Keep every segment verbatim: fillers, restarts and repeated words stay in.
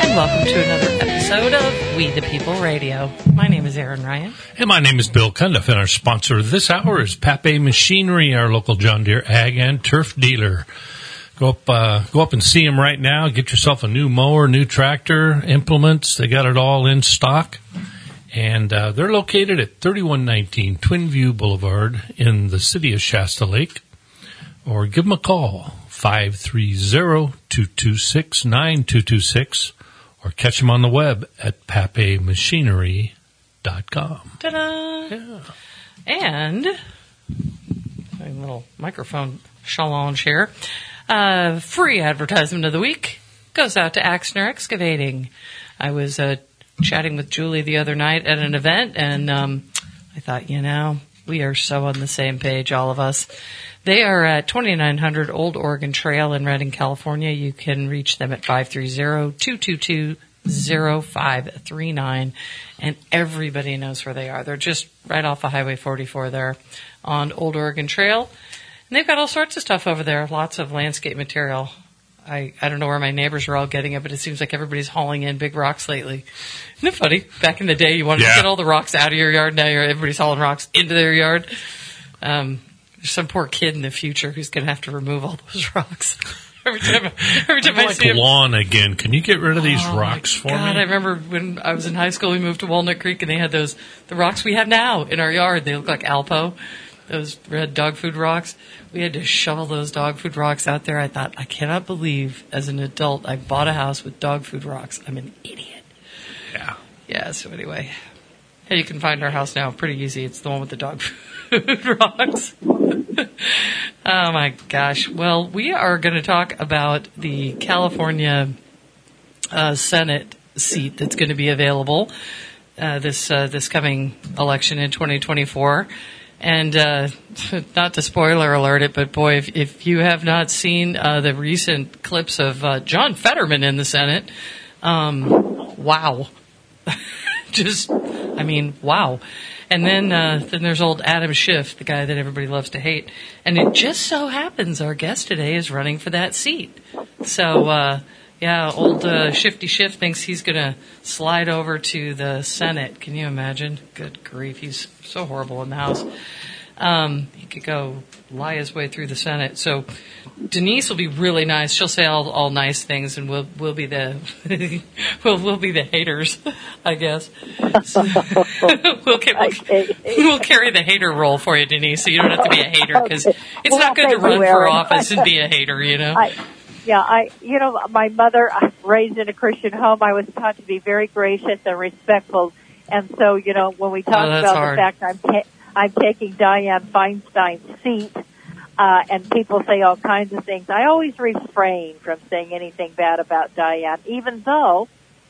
and welcome to another episode of We the People Radio. My name is Erin Ryan. And my name is Bill Cundiff, and our sponsor this hour is Pape Machinery, our local John Deere ag and turf dealer. Go up, uh, go up and see them right now. Get yourself a new mower, new tractor, implements. They got it all in stock. And uh, they're located at thirty-one nineteen Twin View Boulevard in the city of Shasta Lake. Or give them a call, five three zero, two two six, nine two two six. Or catch them on the web at pape machinery dot com. Ta-da! Yeah. And a little microphone challenge here. Uh, free advertisement of the week goes out to Axner Excavating. I was uh, chatting with Julie the other night at an event, and um, I thought, you know, we are so on the same page, all of us. They are at twenty-nine hundred Old Oregon Trail in Redding, California. You can reach them at five three zero, two two two, zero five three nine, and everybody knows where they are. They're just right off of Highway forty-four there on Old Oregon Trail. And they've got all sorts of stuff over there, lots of landscape material. I, I don't know where my neighbors are all getting it, but it seems like everybody's hauling in big rocks lately. Isn't it funny? Back in the day, you wanted yeah. to get all the rocks out of your yard. Now you're, everybody's hauling rocks into their yard. Um, there's some poor kid in the future who's going to have to remove all those rocks. every time, every time I like see him. lawn again. Can you get rid of these oh rocks for God, me? I remember when I was in high school, we moved to Walnut Creek, and they had those the rocks we have now in our yard. They look like Alpo, those red dog food rocks. We had to shovel those dog food rocks out there. I thought, I cannot believe as an adult I bought a house with dog food rocks. I'm an idiot. Yeah. Yeah, so anyway. Hey, you can find our house now pretty easy. It's the one with the dog food rocks. Oh, my gosh. Well, we are going to talk about the California uh, Senate seat that's going to be available uh, this uh, this coming election in twenty twenty-four. And uh, not to spoiler alert it, but boy, if, if you have not seen uh, the recent clips of uh, John Fetterman in the Senate, um, wow. Just, I mean, wow. And then uh, then there's old Adam Schiff, the guy that everybody loves to hate. And it just so happens our guest today is running for that seat. So, uh, yeah, old uh, Shifty Schiff thinks he's going to slide over to the Senate. Can you imagine? Good grief, he's so horrible in the House. Um, he could go lie his way through the Senate. So Denise will be really nice. She'll say all, all nice things, and we'll we'll be the we'll we'll be the haters, I guess. So we'll, we'll, we'll carry the hater role for you, Denise, so you don't have to be a hater, because it's well, not good to run for office and be a hater, you know. I, Yeah, I, you know, my mother, I was raised in a Christian home. I was taught to be very gracious and respectful. And so, you know, when we talk oh, about hard. the fact I'm, ta- I'm taking Dianne Feinstein's seat, uh, and people say all kinds of things, I always refrain from saying anything bad about Dianne, even though,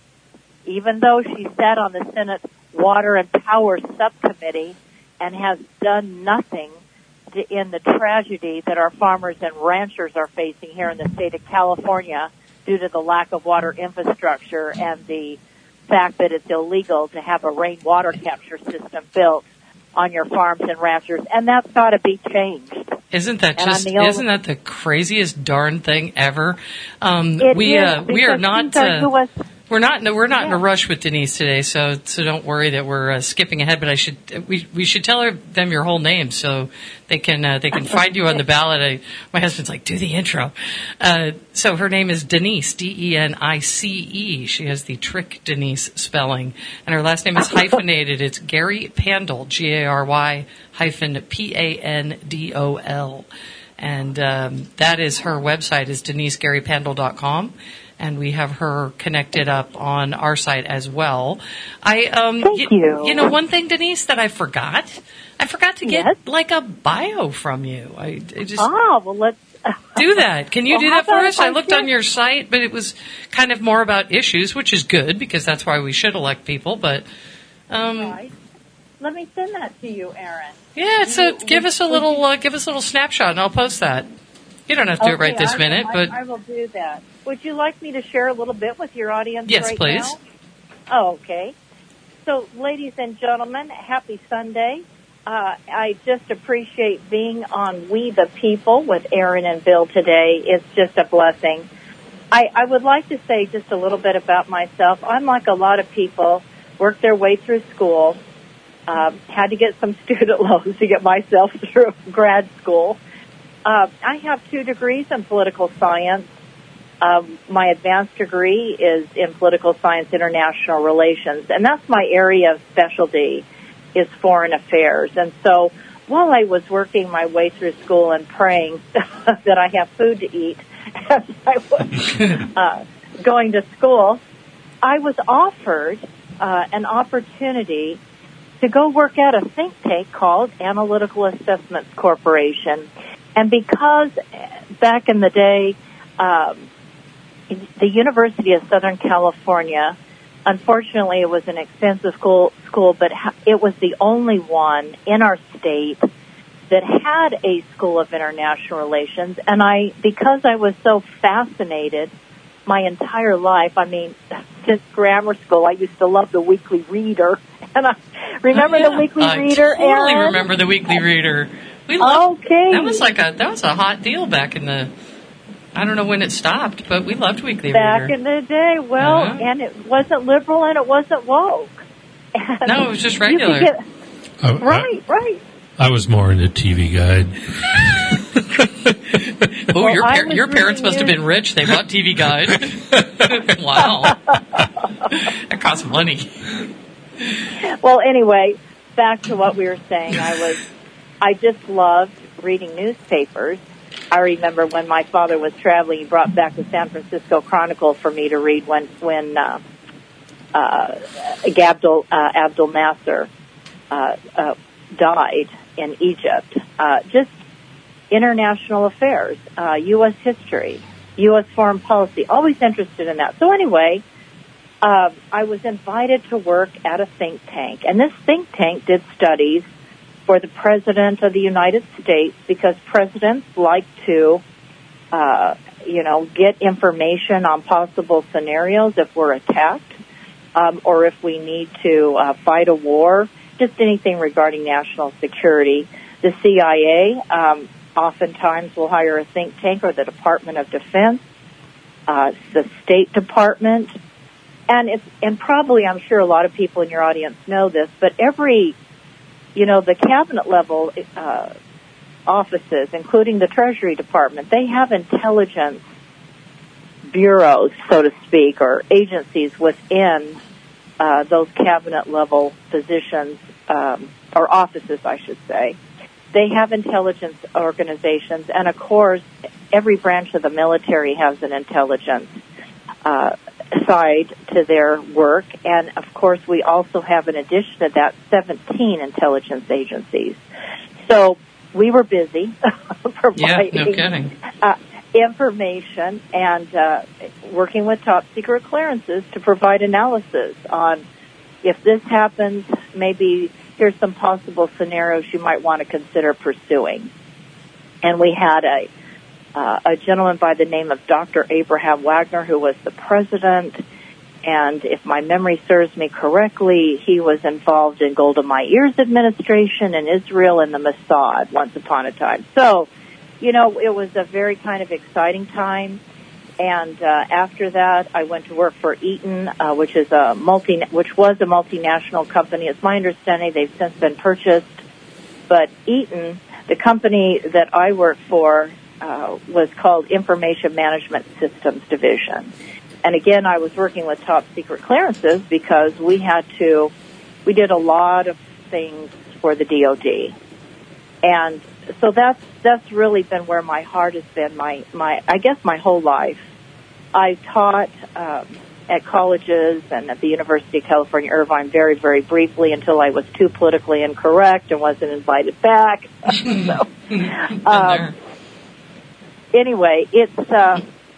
even though she sat on the Senate Water and Power Subcommittee and has done nothing in the tragedy that our farmers and ranchers are facing here in the state of California due to the lack of water infrastructure and the fact that it's illegal to have a rainwater capture system built on your farms and ranchers, and that's got to be changed. Isn't that just isn't that the craziest darn thing ever? Um, it we is, uh, we are not. Uh, We're not. No, we're not yeah. in a rush with Denise today, so so don't worry that we're uh, skipping ahead. But I should we we should tell her, them your whole name so they can uh, they can find you on the ballot. I, my husband's like, do the intro. Uh, so her name is Denise, D E N I C E. She has the trick Denise spelling, and her last name is hyphenated. It's Gary Pandol, G A R Y hyphen P A N D O L, and um, that is her website is denise gary pandol dot com. And we have her connected up on our site as well. I, um, Thank y- you. You know, one thing, Denise, that I forgot. I forgot to get yes? like a bio from you. I, I just oh well, let's do that. Can you well, do that for us? I, I looked can? on your site, but it was kind of more about issues, which is good because that's why we should elect people. But um, right. Let me send that to you, Erin. Yeah, so you, give us a little, uh, give us a little snapshot, and I'll post that. You don't have to do okay, it right this I, minute, I, but I will do that. Would you like me to share a little bit with your audience yes, right please. now? Oh, okay. So, ladies and gentlemen, happy Sunday. Uh, I just appreciate being on We the People with Erin and Bill today. It's just a blessing. I, I would like to say just a little bit about myself. I'm like a lot of people, worked their way through school, um, had to get some student loans to get myself through grad school. Uh, I have two degrees in political science. Um, my advanced degree is in political science, international relations, and that's my area of specialty is foreign affairs. And so while I was working my way through school and praying that I have food to eat as I was uh, going to school, I was offered uh, an opportunity to go work at a think tank called Analytical Assessments Corporation. And because back in the day, um, the University of Southern California, unfortunately, it was an expensive school, school, but it was the only one in our state that had a School of International Relations. And I, because I was so fascinated my entire life, I mean, since grammar school, I used to love the Weekly Reader. And I remember oh, yeah. the Weekly I Reader. I totally Aaron? remember the Weekly Reader. We loved, okay. That was like a that was a hot deal back in the. I don't know when it stopped, but we loved Weekly Back Reader. in the day, well, uh-huh. and it wasn't liberal and it wasn't woke. And no, it was just regular. Get, I, right, I, right. I was more into T V Guide. oh, well, your par- your parents must have been rich. They bought T V Guide. Wow. That cost money. Well, anyway, back to what we were saying. I was, I just loved reading newspapers. I remember when my father was traveling, he brought back the San Francisco Chronicle for me to read when when uh, uh, Abdel uh, Abdel Nasser uh, uh, died in Egypt. Uh, just international affairs, uh, U S history, U S foreign policy. Always interested in that. So anyway, uh, I was invited to work at a think tank, and this think tank did studies for the President of the United States, because presidents like to, uh, you know, get information on possible scenarios if we're attacked, um, or if we need to uh, fight a war, just anything regarding national security. The C I A um, oftentimes will hire a think tank, or the Department of Defense, uh, the State Department, and it's and probably I'm sure a lot of people in your audience know this, but every You know, the cabinet level uh, offices, including the Treasury Department, they have intelligence bureaus, so to speak, or agencies within uh, those cabinet level positions, um, or offices, I should say. They have intelligence organizations, and of course, every branch of the military has an intelligence uh side to their work, and of course we also have, in addition to that, seventeen intelligence agencies. So we were busy providing yeah, no kidding. Uh, information and uh, working with top secret clearances to provide analysis on if this happens, maybe here's some possible scenarios you might want to consider pursuing. And we had a Uh, a gentleman by the name of Doctor Abraham Wagner, who was the president, and if my memory serves me correctly, he was involved in Golda Meir's administration in Israel and the Mossad once upon a time. So, you know, it was a very kind of exciting time. And uh, after that, I went to work for Eaton, uh, which is a multi, which was a multinational company. It's my understanding they've since been purchased. But Eaton, the company that I work for, Uh, was called Information Management Systems Division. And again, I was working with top secret clearances because we had to, we did a lot of things for the D O D. And so that's, that's really been where my heart has been, my, my, I guess my whole life. I taught, um, at colleges and at the University of California, Irvine, very, very briefly until I was too politically incorrect and wasn't invited back. so, um, Anyway, it's, uh,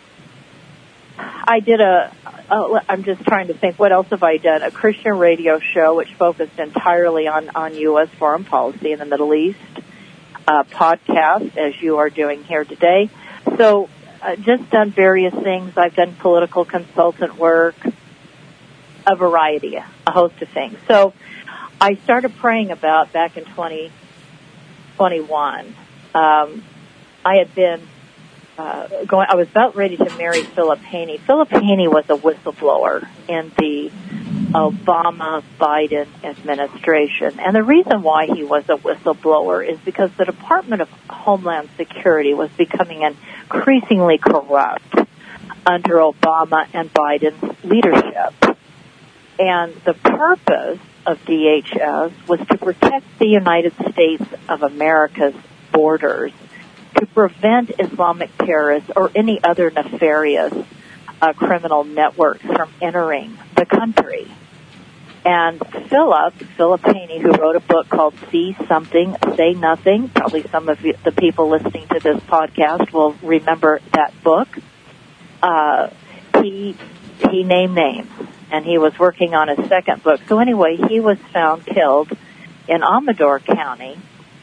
I did a, a, I'm just trying to think, what else have I done? A Christian radio show which focused entirely on, on U S foreign policy in the Middle East, uh, podcast, as you are doing here today. So, uh, just done various things. I've done political consultant work, a variety, a host of things. So, I started praying about, back in twenty twenty-one, um, I had been uh, going. I was about ready to marry Philip Haney. Philip Haney was a whistleblower in the Obama-Biden administration. And the reason why he was a whistleblower is because the Department of Homeland Security was becoming increasingly corrupt under Obama and Biden's leadership. And the purpose of D H S was to protect the United States of America's borders, to prevent Islamic terrorists or any other nefarious uh, criminal networks from entering the country. And Philip, Philip Haney, who wrote a book called See Something, Say Nothing, probably some of you, the people listening to this podcast will remember that book. Uh, he, he named names, and he was working on his second book. So anyway, he was found killed in Amador County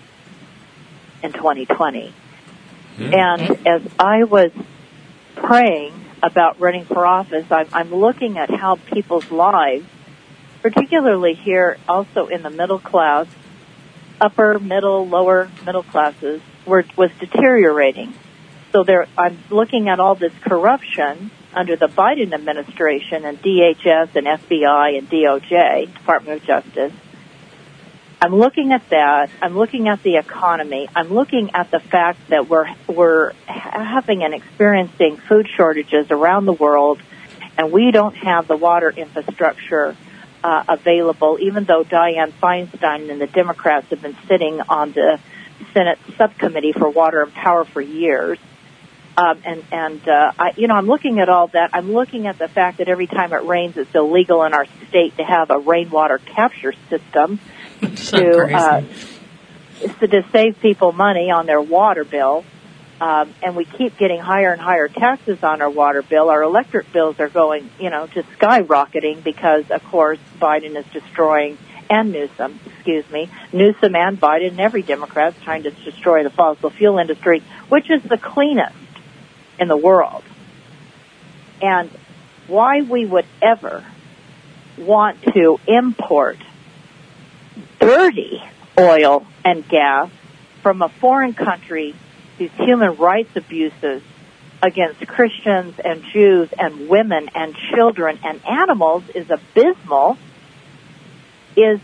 in twenty twenty. Mm-hmm. And as I was praying about running for office, I'm, I'm looking at how people's lives, particularly here also in the middle class, upper, middle, lower middle classes, were, was deteriorating. So there, I'm looking at all this corruption under the Biden administration and D H S and F B I and D O J, Department of Justice. I'm looking at that. I'm looking at the economy. I'm looking at the fact that we're we're having and experiencing food shortages around the world, and we don't have the water infrastructure uh, available, even though Dianne Feinstein and the Democrats have been sitting on the Senate subcommittee for water and power for years. Um, and, and, uh, I, you know, I'm looking at all that. I'm looking at the fact that every time it rains, it's illegal in our state to have a rainwater capture system to, uh, to, to save people money on their water bill. Um, and we keep getting higher and higher taxes on our water bill. Our electric bills are going, you know, just skyrocketing because, of course, Biden is destroying, and Newsom, excuse me, Newsom and Biden and every Democrat is trying to destroy the fossil fuel industry, which is the cleanest in the world. And why we would ever want to import dirty oil and gas from a foreign country whose human rights abuses against Christians and Jews and women and children and animals is abysmal is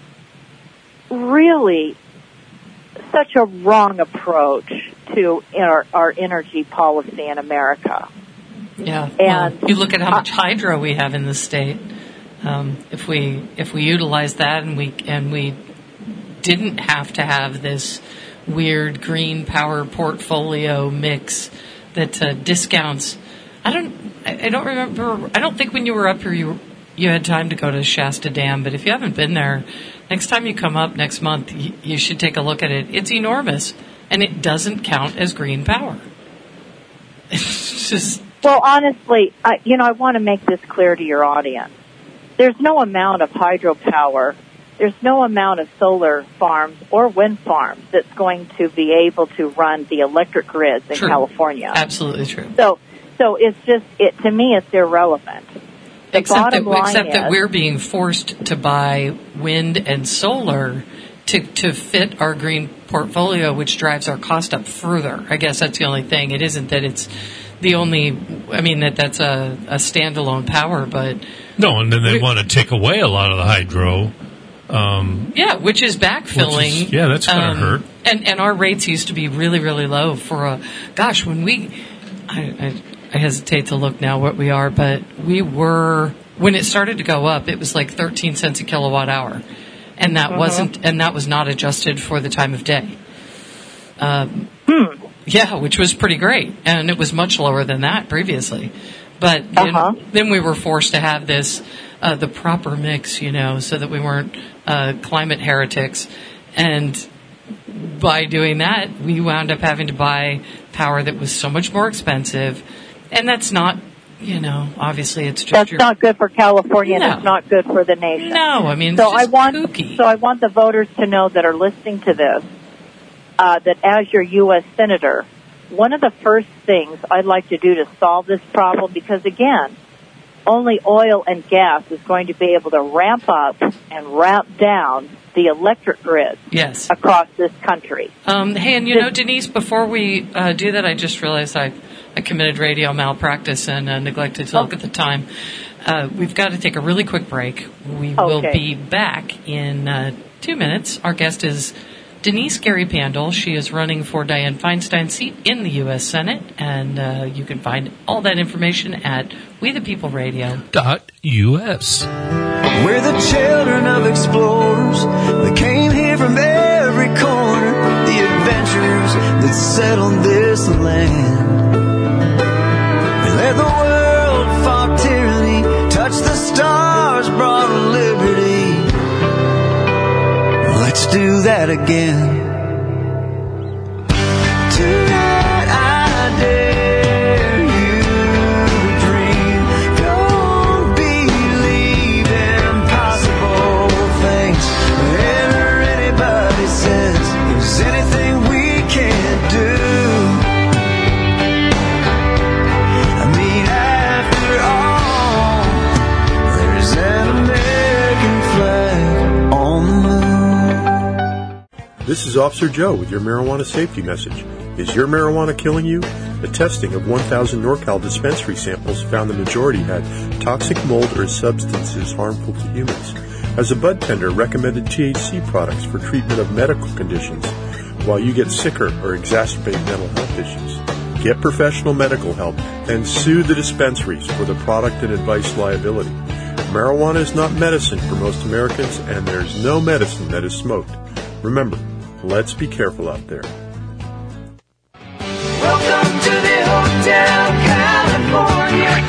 really such a wrong approach to our, our energy policy in America. Yeah, and well, you look at how much hydro we have in the state. Um, if we if we utilize that and we and we didn't have to have this weird green power portfolio mix that uh, discounts. I don't. I, I don't remember. I don't think when you were up here you you had time to go to Shasta Dam. But if you haven't been there, next time you come up next month, you, you should take a look at it. It's enormous, and it doesn't count as green power. It's just. Well, honestly, I, you know, I want to make this clear to your audience. There's no amount of hydropower, there's no amount of solar farms or wind farms that's going to be able to run the electric grids in True. California. Absolutely true. So, so it's just, it to me, it's irrelevant. The except that, line except is, that we're being forced to buy wind and solar to to fit our green portfolio, which drives our cost up further. I guess that's the only thing. It isn't that it's the only, I mean, that that's a, a standalone power, but... No, and then they we, want to take away a lot of the hydro. Um, yeah, which is backfilling. Which is, yeah, that's going to um, hurt. And, and our rates used to be really, really low for a... Gosh, when we... I, I, I hesitate to look now what we are, but we were... When it started to go up, it was like thirteen cents a kilowatt hour. And that uh-huh. wasn't, and that was not adjusted for the time of day. Um, hmm. Yeah, which was pretty great, and it was much lower than that previously. But then, uh-huh. then we were forced to have this, uh, the proper mix, you know, so that we weren't uh, climate heretics. And by doing that, we wound up having to buy power that was so much more expensive, and that's not. You know, obviously, it's just that's your, not good for California, no. and it's not good for the nation. No, I mean, so it's just I want kooky. so I want the voters to know that are listening to this uh, that as your U S senator, one of the first things I'd like to do to solve this problem, because again, only oil and gas is going to be able to ramp up and ramp down the electric grid yes. across this country. Um, hey, and you know, Denise, before we uh, do that, I just realized I a committed radio malpractice and uh, neglected to look at the time. Uh, we've got to take a really quick break. We okay. will be back in uh, two minutes. Our guest is Denise Gary Pandl. She is running for Dianne Feinstein's seat in the U S Senate, and uh, you can find all that information at we the people radio dot U S. We're the children of explorers. They came here from every corner. The adventurers that settled this land. We led the world, fought tyranny, touched the stars, brought liberty. Let's do that again. Tonight I dare you to dream. Don't believe impossible things. Whenever anybody says there's anything we can't do. I mean, after all, there's an American flag on the moon. This is Officer Joe with your marijuana safety message. Is your marijuana killing you? The testing of one thousand NorCal dispensary samples found the majority had toxic mold or substances harmful to humans. As a bud tender, recommended T H C products for treatment of medical conditions while you get sicker or exacerbate mental health issues. Get professional medical help and sue the dispensaries for the product and advice liability. Marijuana is not medicine for most Americans, and there's no medicine that is smoked. Remember, let's be careful out there. Welcome to the Hotel California.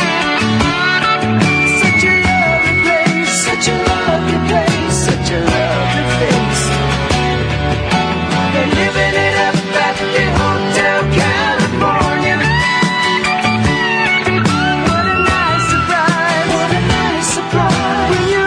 Such a lovely place, such a lovely place, such a lovely face. They're living it up at the Hotel California. What a nice surprise, what a nice surprise. When your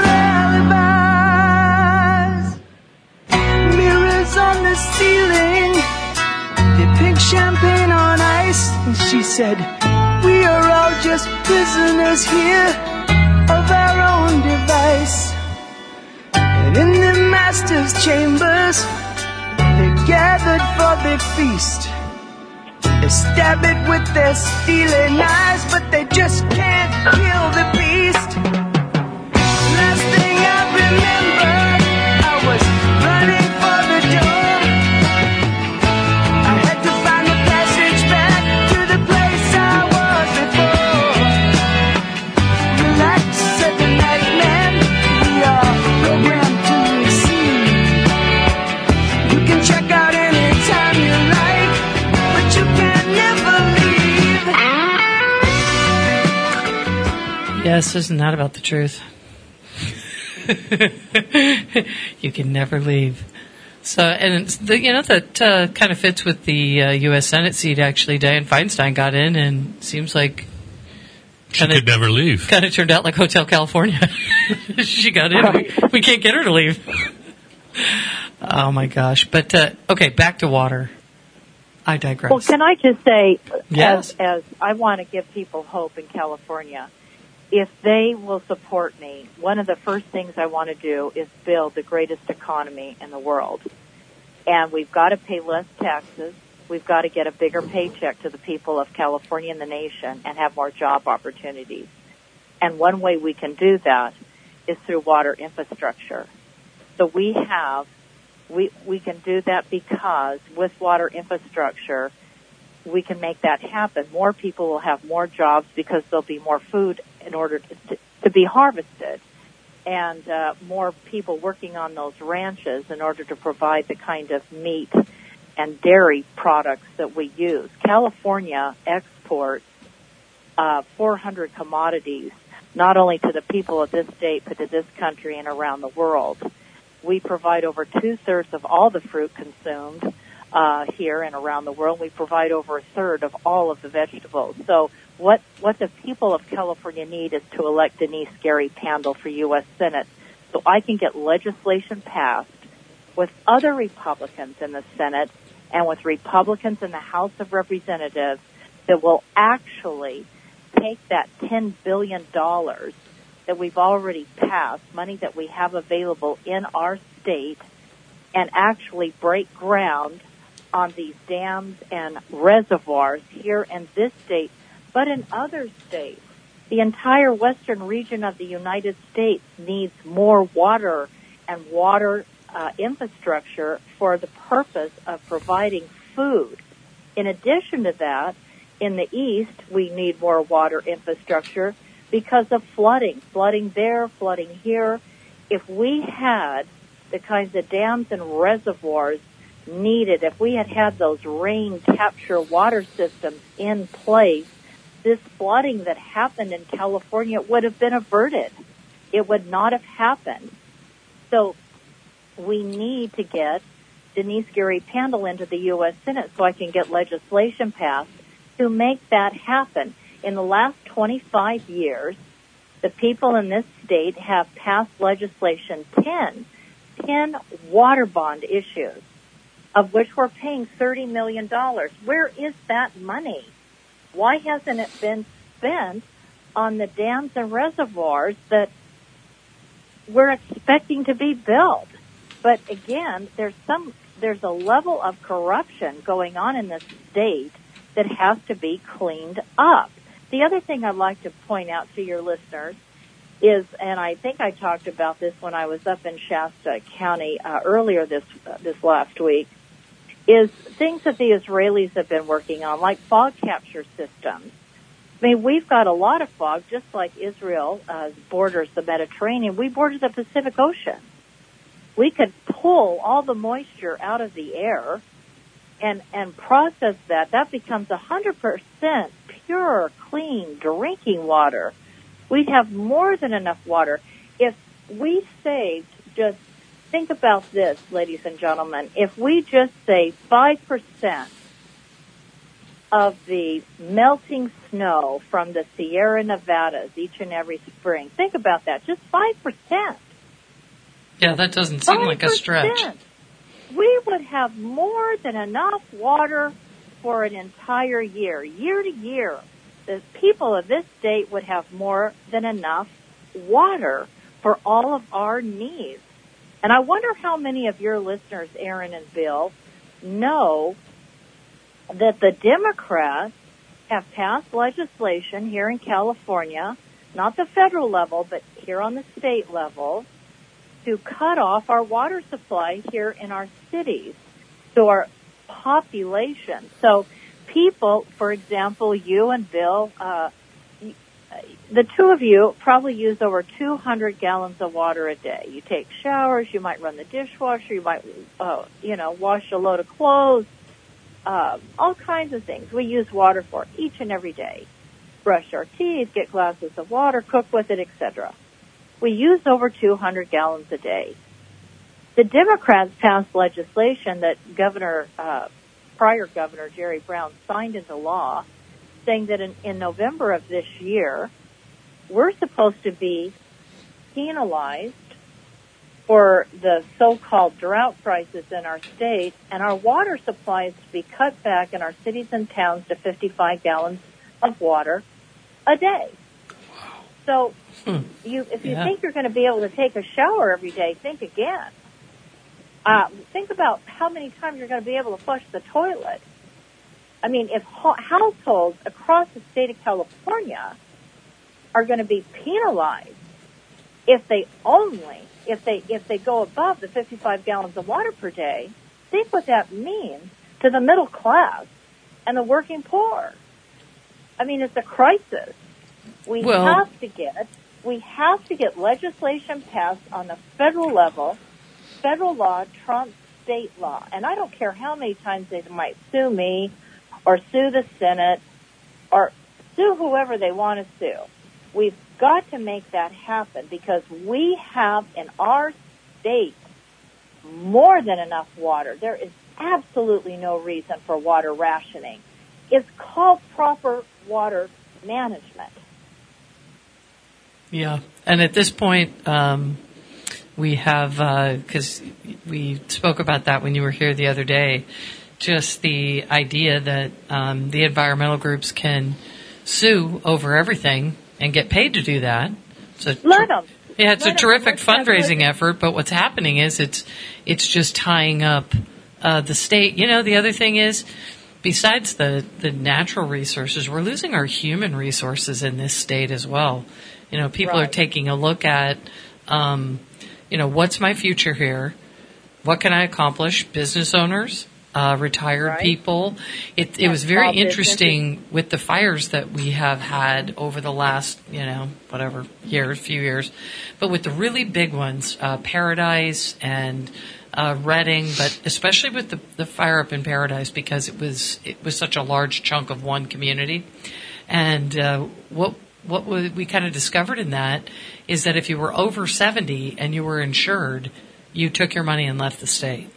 alibis, mirrors on the ceiling, the pink champagne on ice. And she said, we are all just prisoners here of our own device. And in the master's chambers, they gathered for the feast. They stab it with their steely knives, but they just can't kill the beast. Last thing I remember, I was running for the door. I had to find the passage back to the place I was before. Relax, said the night man, we are programmed to receive. You can check out anytime you like, but you can never leave. Yes, isn't that about the truth? You can never leave. So, and it's the, you know, that uh, kind of fits with the uh, U S Senate seat, actually. Dianne Feinstein got in, and seems like She could never leave. kind of turned out like Hotel California. She got in. We, we can't get her to leave. Oh, my gosh. But, uh, okay, back to water. I digress. Well, can I just say, Yes. as, as I want to give people hope in California, if they will support me, one of the first things I want to do is build the greatest economy in the world. And we've got to pay less taxes. We've got to get a bigger paycheck to the people of California and the nation and have more job opportunities. And one way we can do that is through water infrastructure. So we have, we, we can do that because with water infrastructure, we can make that happen. More people will have more jobs because there'll be more food in order to, to, to be harvested, and uh, more people working on those ranches in order to provide the kind of meat and dairy products that we use. California exports uh, four hundred commodities, not only to the people of this state, but to this country and around the world. We provide over two-thirds of all the fruit consumed uh, here and around the world. We provide over a third of all of the vegetables. So what what the people of California need is to elect Denise Gary Pandl for U S Senate so I can get legislation passed with other Republicans in the Senate and with Republicans in the House of Representatives that will actually take that ten billion dollars that we've already passed, money that we have available in our state, and actually break ground on these dams and reservoirs here in this state, but in other states. The entire western region of the United States needs more water and water uh, infrastructure for the purpose of providing food. In addition to that, in the east, we need more water infrastructure because of flooding. Flooding there, flooding here. If we had the kinds of dams and reservoirs needed, if we had had those rain capture water systems in place, this flooding that happened in California would have been averted. It would not have happened. So we need to get Denise Geary Pandel into the U S Senate so I can get legislation passed to make that happen. In the last twenty-five years, the people in this state have passed legislation, ten, ten water bond issues, of which we're paying thirty million dollars. Where is that money? Why hasn't it been spent on the dams and reservoirs that we're expecting to be built? But again, there's some, there's a level of corruption going on in this state that has to be cleaned up. The other thing I'd like to point out to your listeners is, and I think I talked about this when I was up in Shasta County uh, earlier this uh, this last week, is things that the Israelis have been working on, like fog capture systems. I mean, we've got a lot of fog, just like Israel uh, borders the Mediterranean. We border the Pacific Ocean. We could pull all the moisture out of the air and and process that. That becomes one hundred percent pure, clean drinking water. We'd have more than enough water. If we saved just, think about this, ladies and gentlemen, if we just save five percent of the melting snow from the Sierra Nevadas each and every spring, think about that, just five percent. Yeah, that doesn't seem like a stretch. We would have more than enough water for an entire year. Year to year, the people of this state would have more than enough water for all of our needs. And I wonder how many of your listeners, Aaron and Bill, know that the Democrats have passed legislation here in California, not the federal level, but here on the state level, to cut off our water supply here in our cities to our population. So people, for example, you and Bill, uh, the two of you probably use over two hundred gallons of water a day. You take showers, you might run the dishwasher, you might, uh, you know, wash a load of clothes, uh, all kinds of things we use water for each and every day. Brush our teeth, get glasses of water, cook with it, et cetera. We use over two hundred gallons a day. The Democrats passed legislation that Governor, uh, prior Governor Jerry Brown signed into law, saying that in, in November of this year, we're supposed to be penalized for the so-called drought crisis in our state, and our water supply is to be cut back in our cities and towns to fifty-five gallons of water a day. So hmm. you, if you yeah. think you're going to be able to take a shower every day, think again. Uh, think about how many times you're going to be able to flush the toilet. I mean, if ho- households across the state of California are going to be penalized if they only, if they, if they go above the fifty-five gallons of water per day, think what that means to the middle class and the working poor. I mean, it's a crisis. We well, have to get, we have to get legislation passed on the federal level. Federal law trumps state law. And I don't care how many times they might sue me or sue the Senate or sue whoever they want to sue. We've got to make that happen because we have in our state more than enough water. There is absolutely no reason for water rationing. It's called proper water management. Yeah, and at this point, um, we have, because uh, we spoke about that when you were here the other day, just the idea that um, the environmental groups can sue over everything and get paid to do that. So Let them. Yeah, it's Let a terrific them. fundraising effort, but what's happening is it's it's just tying up uh, the state, you know, the other thing is, besides the, the natural resources, we're losing our human resources in this state as well. You know, people Right. are taking a look at, um, you know, what's my future here? What can I accomplish? Business owners, uh, retired Right. people. It, it Yeah, was very small interesting with the fires that we have had over the last, you know, whatever years, few years. But with the really big ones, uh, Paradise and uh, Redding, but especially with the, the fire up in Paradise because it was it was such a large chunk of one community. And uh, what what we, we kind of discovered in that is that if you were over seventy and you were insured, you took your money and left the state.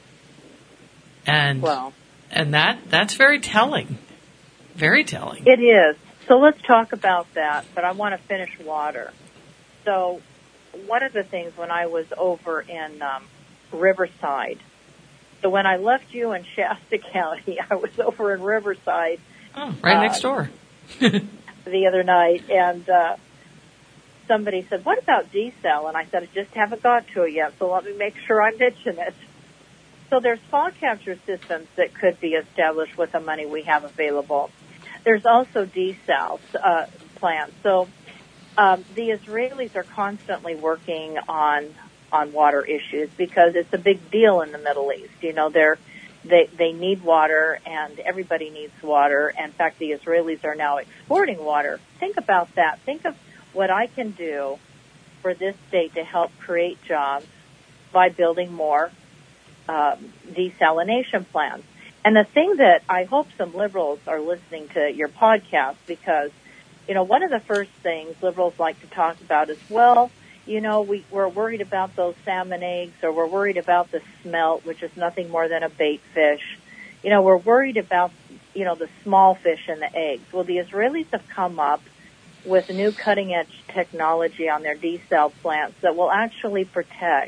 And Well, and that that's very telling. Very telling. it is. So let's talk about that, but I want to finish water. So one of the things when I was over in um, Riverside, so when I left you in Shasta County, I was over in Riverside Oh, right uh, next door. the other night, and uh, somebody said, what about D-cell? And I said, I just haven't got to it yet, so let me make sure I mention it. So there's fall capture systems that could be established with the money we have available. There's also D-cell uh, plants. So um, the Israelis are constantly working on on water issues because it's a big deal in the Middle East. You know, they're They, they need water, and everybody needs water. In fact, the Israelis are now exporting water. Think about that. Think of what I can do for this state to help create jobs by building more um, desalination plants. And the thing that I hope some liberals are listening to your podcast because, you know, one of the first things liberals like to talk about is, well, you know, we, we're worried about those salmon eggs, or we're worried about the smelt, which is nothing more than a bait fish. You know, we're worried about, you know, the small fish and the eggs. Well, the Israelis have come up with new cutting-edge technology on their desal plants that will actually protect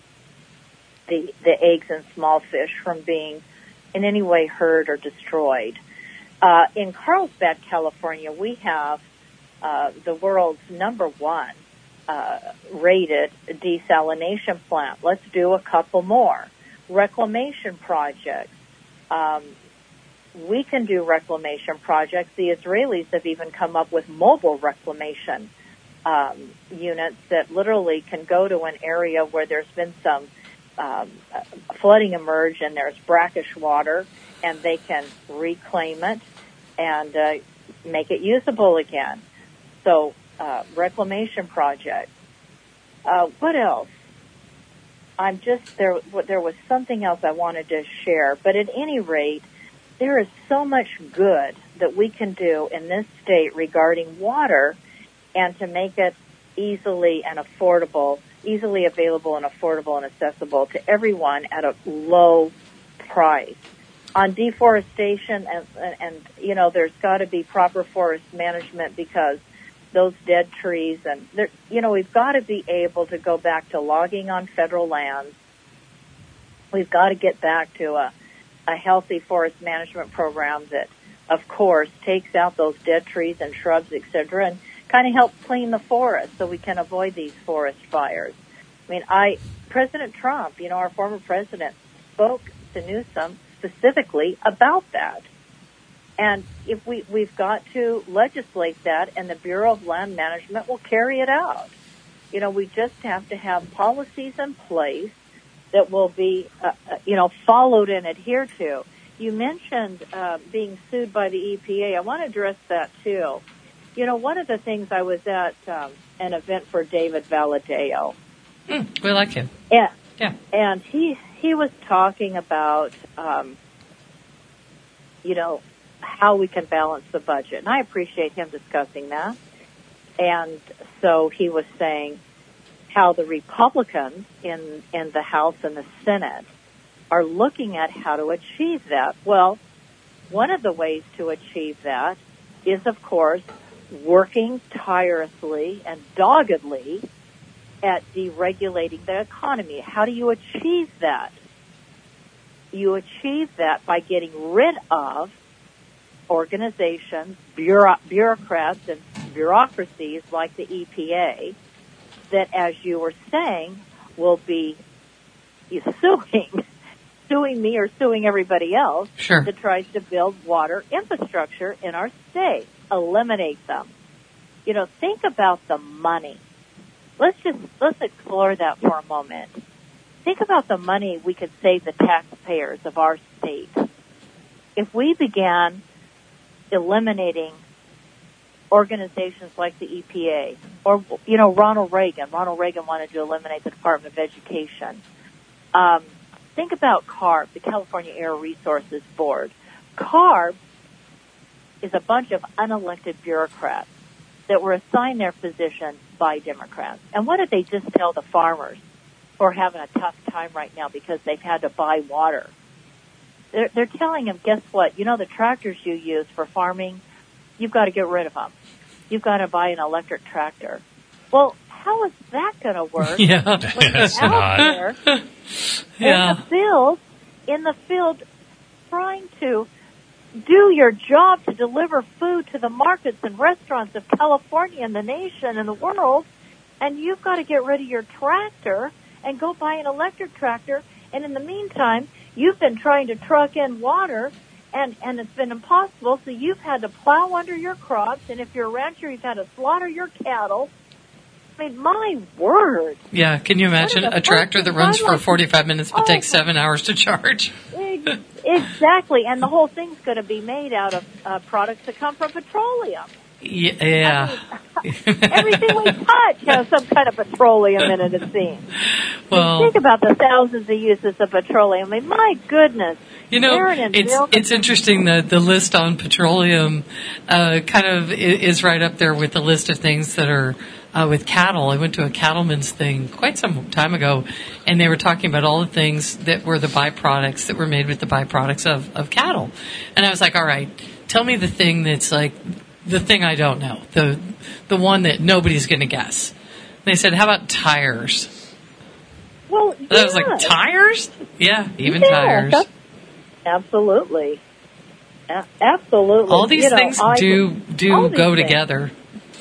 the, the eggs and small fish from being in any way hurt or destroyed. Uh, in Carlsbad, California, we have uh, the world's number one Uh, rated desalination plant. Let's do a couple more. Reclamation projects. Um, we can do reclamation projects. The Israelis have even come up with mobile reclamation um, units that literally can go to an area where there's been some um, flooding emerge and there's brackish water, and they can reclaim it and uh, make it usable again. So Uh, reclamation project. Uh, what else? I'm just there. There was something else I wanted to share, but at any rate, there is so much good that we can do in this state regarding water, and to make it easily and affordable, easily available and affordable and accessible to everyone at a low price. On deforestation, and, and, and you know, there's got to be proper forest management because those dead trees, and there, you know, we've got to be able to go back to logging on federal lands. We've got to get back to a, a healthy forest management program that, of course, takes out those dead trees and shrubs, et cetera, and kind of helps clean the forest so we can avoid these forest fires. I mean, I President Trump, you know, our former president, spoke to Newsom specifically about that. And if we, we've got to legislate that, and the Bureau of Land Management will carry it out. You know, we just have to have policies in place that will be, uh, you know, followed and adhered to. You mentioned uh, being sued by the E P A. I want to address that, too. You know, one of the things I was at um, an event for David Valadao. Mm, we like him. Yeah. Yeah. And he, he was talking about, um, you know, how we can balance the budget. And I appreciate him discussing that. And so he was saying how the Republicans in, in the House and the Senate are looking at how to achieve that. Well, one of the ways to achieve that is, of course, working tirelessly and doggedly at deregulating the economy. How do you achieve that? You achieve that by getting rid of organizations, bureau- bureaucrats, and bureaucracies like the E P A that, as you were saying, will be suing suing me or suing everybody else Sure. that tries to build water infrastructure in our state. Eliminate them. You know, think about the money. Let's just, let's explore that for a moment. Think about the money we could save the taxpayers of our state if we began eliminating organizations like the E P A or, you know, Ronald Reagan. Ronald Reagan wanted to eliminate the Department of Education. Um, think about CARB, the California Air Resources Board. CARB is a bunch of unelected bureaucrats that were assigned their position by Democrats. And what did they just tell the farmers who are having a tough time right now because they've had to buy water? They're, they're telling them, guess what? You know, the tractors you use for farming, you've got to get rid of them. You've got to buy an electric tractor. Well, how is that going to work? Yeah. When you're It's out not. there Yeah. in the field, in the field, trying to do your job to deliver food to the markets and restaurants of California and the nation and the world, and you've got to get rid of your tractor and go buy an electric tractor. And in the meantime, you've been trying to truck in water, and, and it's been impossible, so you've had to plow under your crops, and if you're a rancher, you've had to slaughter your cattle. I mean, my word. Yeah, can you imagine What are the a tractor that runs fucking for timelines? forty-five minutes but Oh. takes seven hours to charge? Ex- Exactly, and the whole thing's going to be made out of uh, products that come from petroleum. Yeah. Everything we touch has some kind of petroleum in it, it seems. Well, Think about the thousands of uses of petroleum. I mean, my goodness. you know, Aaron and it's Bill- it's interesting that the list on petroleum uh, kind of i- is right up there with the list of things that are uh, with cattle. I went to a cattleman's thing quite some time ago, and they were talking about all the things that were the byproducts that were made with the byproducts of, of cattle. And I was like, all right, tell me the thing that's like the thing I don't know, the the one that nobody's going to guess. They said, how about tires? Well, And I was like, yes. tires? Yeah, even Yeah, tires. that's- Absolutely. A- Absolutely. All these You know, things I- do all do these go things. together.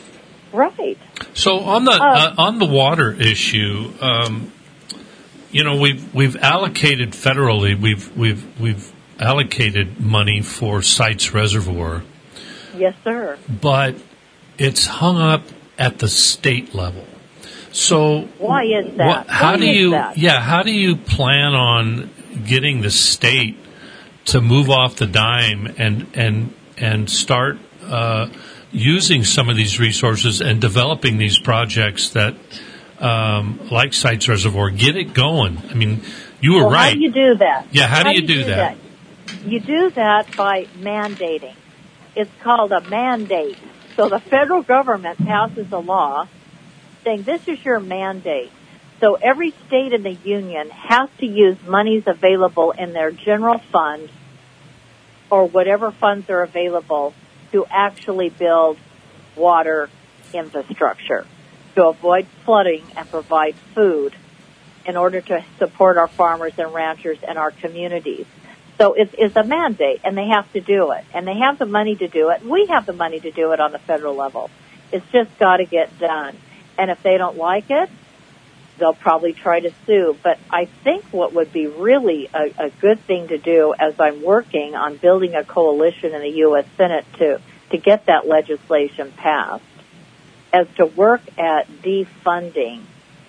Right. So on the uh, on the water issue, um, you know, we've we've allocated federally, we've we've we've allocated money for Sites Reservoir, Yes, sir. but it's hung up at the state level. So Why is that? what- how Why do is you that? yeah how do you plan on getting the state to move off the dime and and and start uh, using some of these resources and developing these projects that um, like Sites Reservoir, get it going? I mean, you were Well, right. how do you do that? Yeah, how do you do that? You do that by mandating. It's called a mandate. So the federal government passes a law saying this is your mandate. So every state in the union has to use monies available in their general fund or whatever funds are available to actually build water infrastructure to avoid flooding and provide food in order to support our farmers and ranchers and our communities. So it's, it's a mandate, and they have to do it. And they have the money to do it. We have the money to do it on the federal level. It's just got to get done. And if they don't like it, they'll probably try to sue. But I think what would be really a, a good thing to do as I'm working on building a coalition in the U S Senate to, to get that legislation passed, is to work at defunding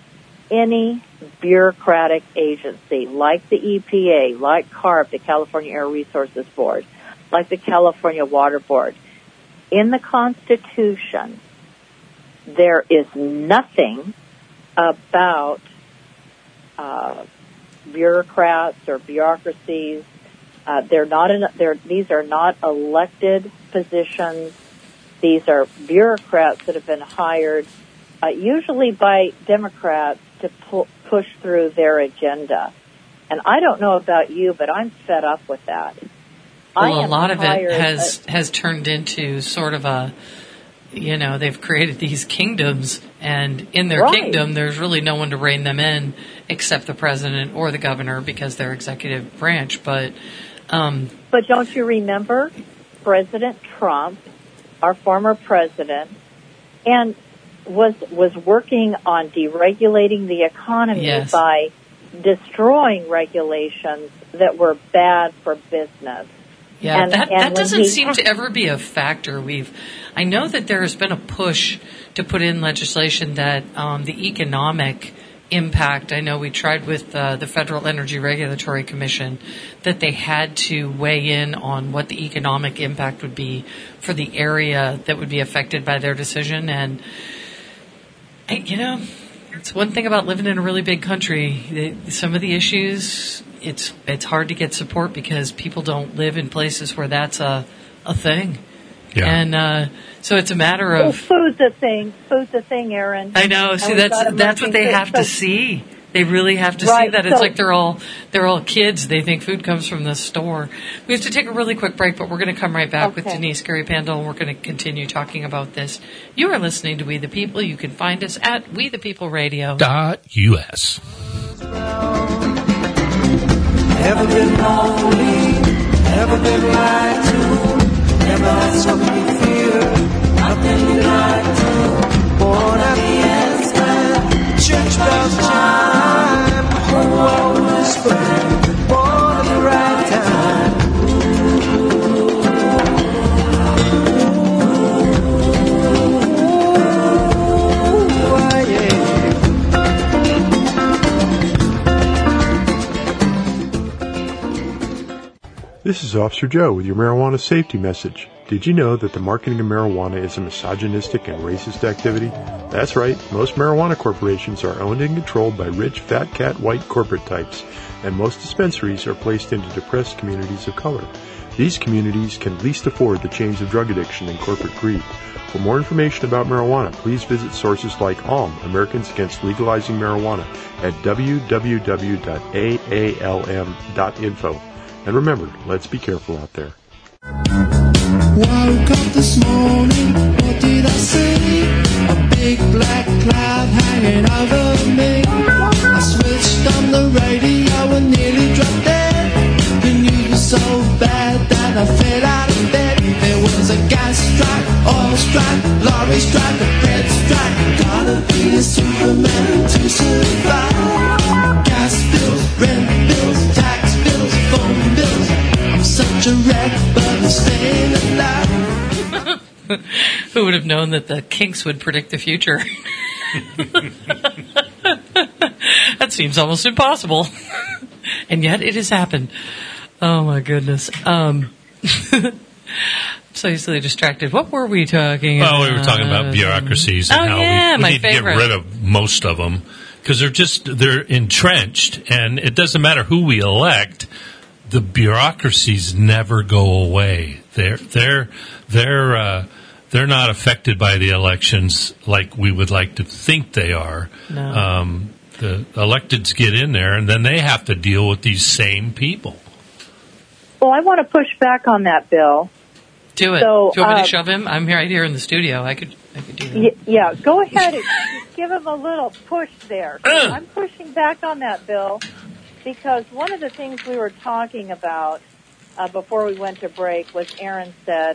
any bureaucratic agency like the E P A, like CARB, the California Air Resources Board, like the California Water Board. In the Constitution, there is nothing about uh, bureaucrats or bureaucracies. Uh, they're not. In, they're, these are not elected positions. These are bureaucrats that have been hired, uh, usually by Democrats, to pu- push through their agenda. And I don't know about you, but I'm fed up with that. I Well, a am lot of it tired has of- has turned into sort of a, you know, they've created these kingdoms, and in their Right. kingdom, there's really no one to rein them in except the president or the governor because they're executive branch. But um, But don't you remember President Trump, our former president, and was was working on deregulating the economy Yes. by destroying regulations that were bad for business. Yeah, and, that, and that doesn't he, seem to ever be a factor. We've, I know that there has been a push to put in legislation that um, the economic impact, I know we tried with uh, the Federal Energy Regulatory Commission, that they had to weigh in on what the economic impact would be for the area that would be affected by their decision. And, you know, it's one thing about living in a really big country. Some of the issues, it's it's hard to get support because people don't live in places where that's a, a thing. Yeah. And uh, so it's a matter well, of... food's a thing. Food's a thing, Aaron. I know. See, And we've that's got that's what emerging they food. have to So- see. They really have to Right, see that. It's so- like they're all they're all kids. They think food comes from the store. We have to take a really quick break, but we're going to come right back with Okay. Denise Gary Pandel, and we're going to continue talking about this. You are listening to We the People. You can find us at We the People Radio. Dot U S. Never been lonely, never been lied to, never had something to fear, nothing to lie to. Born at the end, church bells chime, whole world whispering, born at the right time. Ooh, yeah. This is Officer Joe with your marijuana safety message. Did you know that the marketing of marijuana is a misogynistic and racist activity? That's right, most marijuana corporations are owned and controlled by rich, fat cat white corporate types, and most dispensaries are placed into depressed communities of color. These communities can least afford the chains of drug addiction and corporate greed. For more information about marijuana, please visit sources like A L M, Americans Against Legalizing Marijuana, at w w w dot a a l m dot info. And remember, let's be careful out there. Woke up this morning, what did I see? A big black cloud hanging over me. I switched on the radio and nearly dropped dead. The news was so bad that I fell out of bed. There was a gas strike, oil strike, lorry strike, a bread strike. Gotta be a Superman to survive. Gas bills, rent bills, tax bills, phone bills. I'm such a wreck, but I'm staying alive. Who would have known that the Kinks would predict the future? That seems almost impossible. And yet it has happened. Oh my goodness. Um, I'm so easily distracted. What were we talking Well, about? we were talking about bureaucracies and Oh, how yeah, we, we my need favorite. to get rid of most of them because they're just they're entrenched, and it doesn't matter who we elect. The bureaucracies never go away. They're they're they're uh, they're not affected by the elections like we would like to think they are. No. Um, the electeds get in there, and then they have to deal with these same people. Well, I want to push back on that, Bill. Do it. So, Do you want me uh, to shove him? I'm right here in the studio. I could I could do that. Y- yeah, go ahead and just give him a little push there. I'm pushing back on that, Bill, because one of the things we were talking about uh, before we went to break was Aaron said,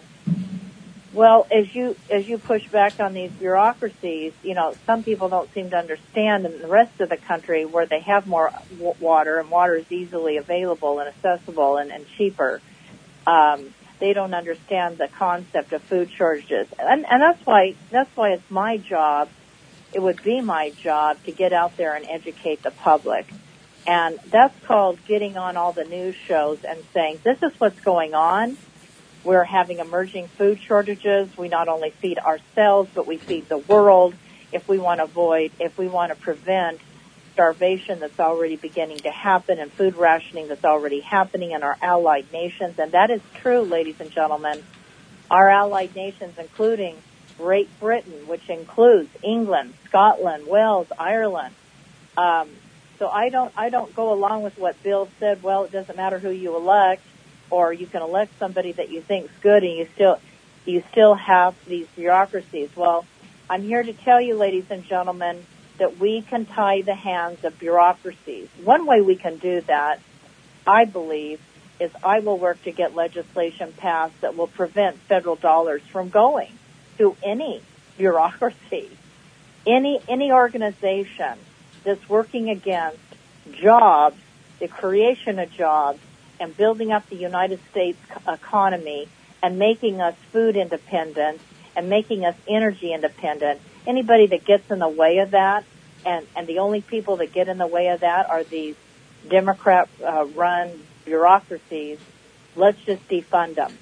well, as you as you push back on these bureaucracies, you know, some people don't seem to understand in the rest of the country where they have more w- water and water is easily available and accessible and, and cheaper. Um, they don't understand the concept of food shortages, and, and that's why that's why it's my job. It would be my job to get out there and educate the public, and that's called getting on all the news shows and saying this is what's going on. We're having emerging food shortages. We not only feed ourselves, but we feed the world. If we want to avoid, if we want to prevent starvation that's already beginning to happen and food rationing that's already happening in our allied nations, and that is true, ladies and gentlemen. Our allied nations, including Great Britain, which includes England, Scotland, Wales, Ireland. Um, so I don't, I don't go along with what Bill said. Well, it doesn't matter who you elect, or you can elect somebody that you think's good, and you still, you still have these bureaucracies. Well, I'm here to tell you, ladies and gentlemen, that we can tie the hands of bureaucracies. One way we can do that, I believe, is I will work to get legislation passed that will prevent federal dollars from going to any bureaucracy, any any organization that's working against jobs, the creation of jobs, and building up the United States economy and making us food independent and making us energy independent. Anybody that gets in the way of that, and, and the only people that get in the way of that are these Democrat-run uh, bureaucracies, let's just defund them.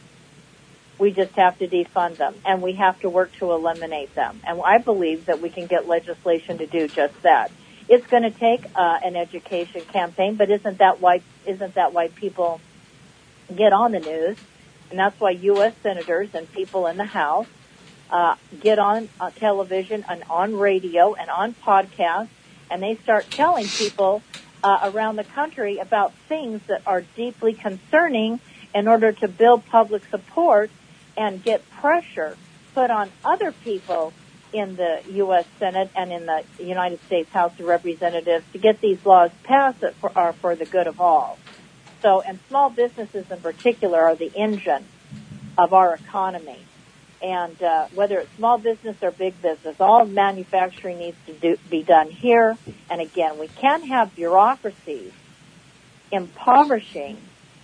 We just have to defund them, and we have to work to eliminate them. And I believe that we can get legislation to do just that. It's going to take uh, an education campaign, but isn't that why isn't that why people get on the news? And that's why U S senators and people in the House uh, get on uh, television and on radio and on podcasts, and they start telling people uh, around the country about things that are deeply concerning in order to build public support and get pressure put on other people in the U S Senate and in the United States House of Representatives to get these laws passed that for, are for the good of all. So, and small businesses in particular are the engine of our economy. And uh, whether it's small business or big business, all manufacturing needs to do, be done here. And again, we can't have bureaucracies impoverishing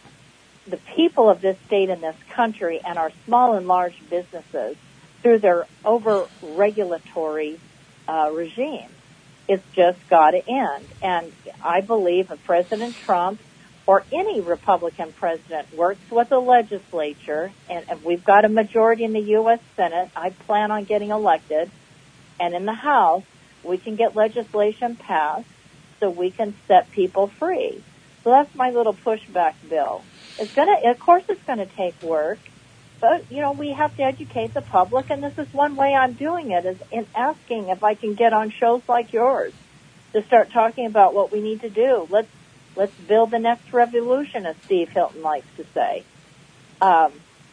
the people of this state and this country and our small and large businesses through their over-regulatory uh, regime. It's just got to end. And I believe if President Trump or any Republican president works with the legislature, and if we've got a majority in the U S Senate, I plan on getting elected, and in the House, we can get legislation passed so we can set people free. So that's my little pushback bill. It's gonna, of course it's gonna take work, but, you know, we have to educate the public, and this is one way I'm doing it, is in asking if I can get on shows like yours to start talking about what we need to do. Let's, let's build the next revolution, as Steve Hilton likes to say. Um,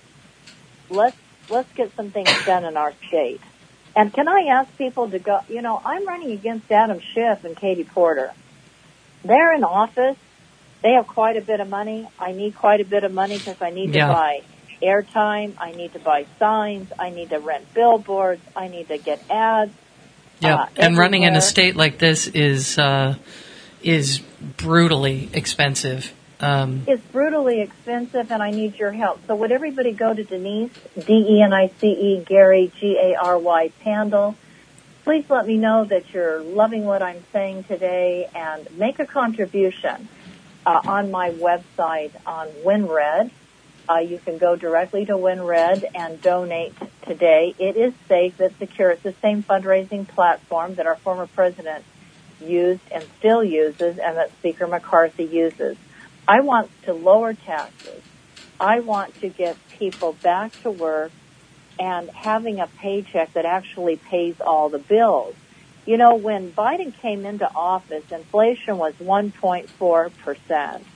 let's, let's get some things done in our state. And can I ask people to go, you know, I'm running against Adam Schiff and Katie Porter. They're in office. They have quite a bit of money. I need quite a bit of money because I need yeah. to buy airtime. I need to buy signs. I need to rent billboards. I need to get ads. Yeah, uh, and running in everywhere. a state like this is uh, is brutally expensive. Um, It's brutally expensive, and I need your help. So would everybody go to Denise, D E N I C E, Gary, G A R Y, Pandle. Please let me know that you're loving what I'm saying today, and make a contribution uh, on my website on WinRed. Uh, you can go directly to WinRed and donate today. It is safe. It's secure. It's the same fundraising platform that our former president used and still uses, and that Speaker McCarthy uses. I want to lower taxes. I want to get people back to work and having a paycheck that actually pays all the bills. You know, when Biden came into office, inflation was one point four percent.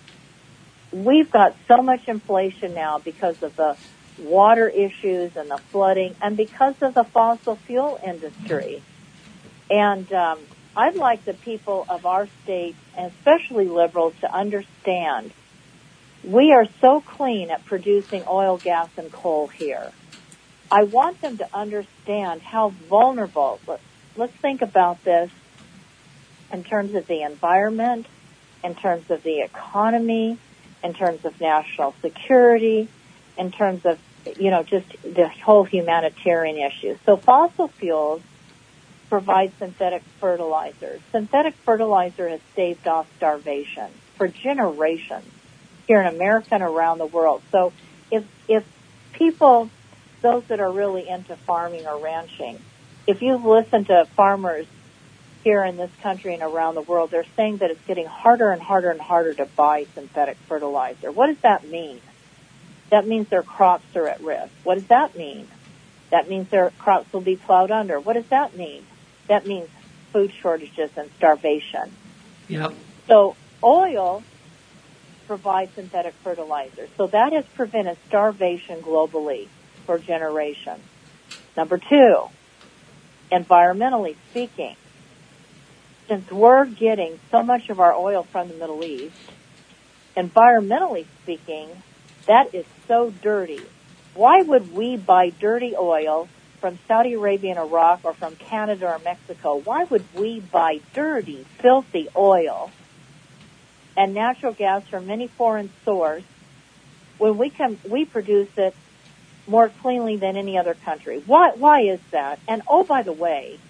We've got so much inflation now because of the water issues and the flooding and because of the fossil fuel industry. And um, I'd like the people of our state, and especially liberals, to understand we are so clean at producing oil, gas, and coal here. I want them to understand how vulnerable. Let's think about this in terms of the environment, in terms of the economy, in terms of national security, in terms of, you know, just the whole humanitarian issue. So fossil fuels provide synthetic fertilizers. Synthetic fertilizer has staved off starvation for generations here in America and around the world. So if, if people, those that are really into farming or ranching, if you've listened to farmers here in this country and around the world, they're saying that it's getting harder and harder and harder to buy synthetic fertilizer. What does that mean? That means their crops are at risk. What does that mean? That means their crops will be plowed under. What does that mean? That means food shortages and starvation. Yep. So oil provides synthetic fertilizer. So that has prevented starvation globally for generations. Number two, environmentally speaking, since we're getting so much of our oil from the Middle East, environmentally speaking, that is so dirty. Why would we buy dirty oil from Saudi Arabia and Iraq or from Canada or Mexico? Why would we buy dirty, filthy oil and natural gas from any foreign source, when we can, we produce it more cleanly than any other country. Why, why is that? And oh, by the way,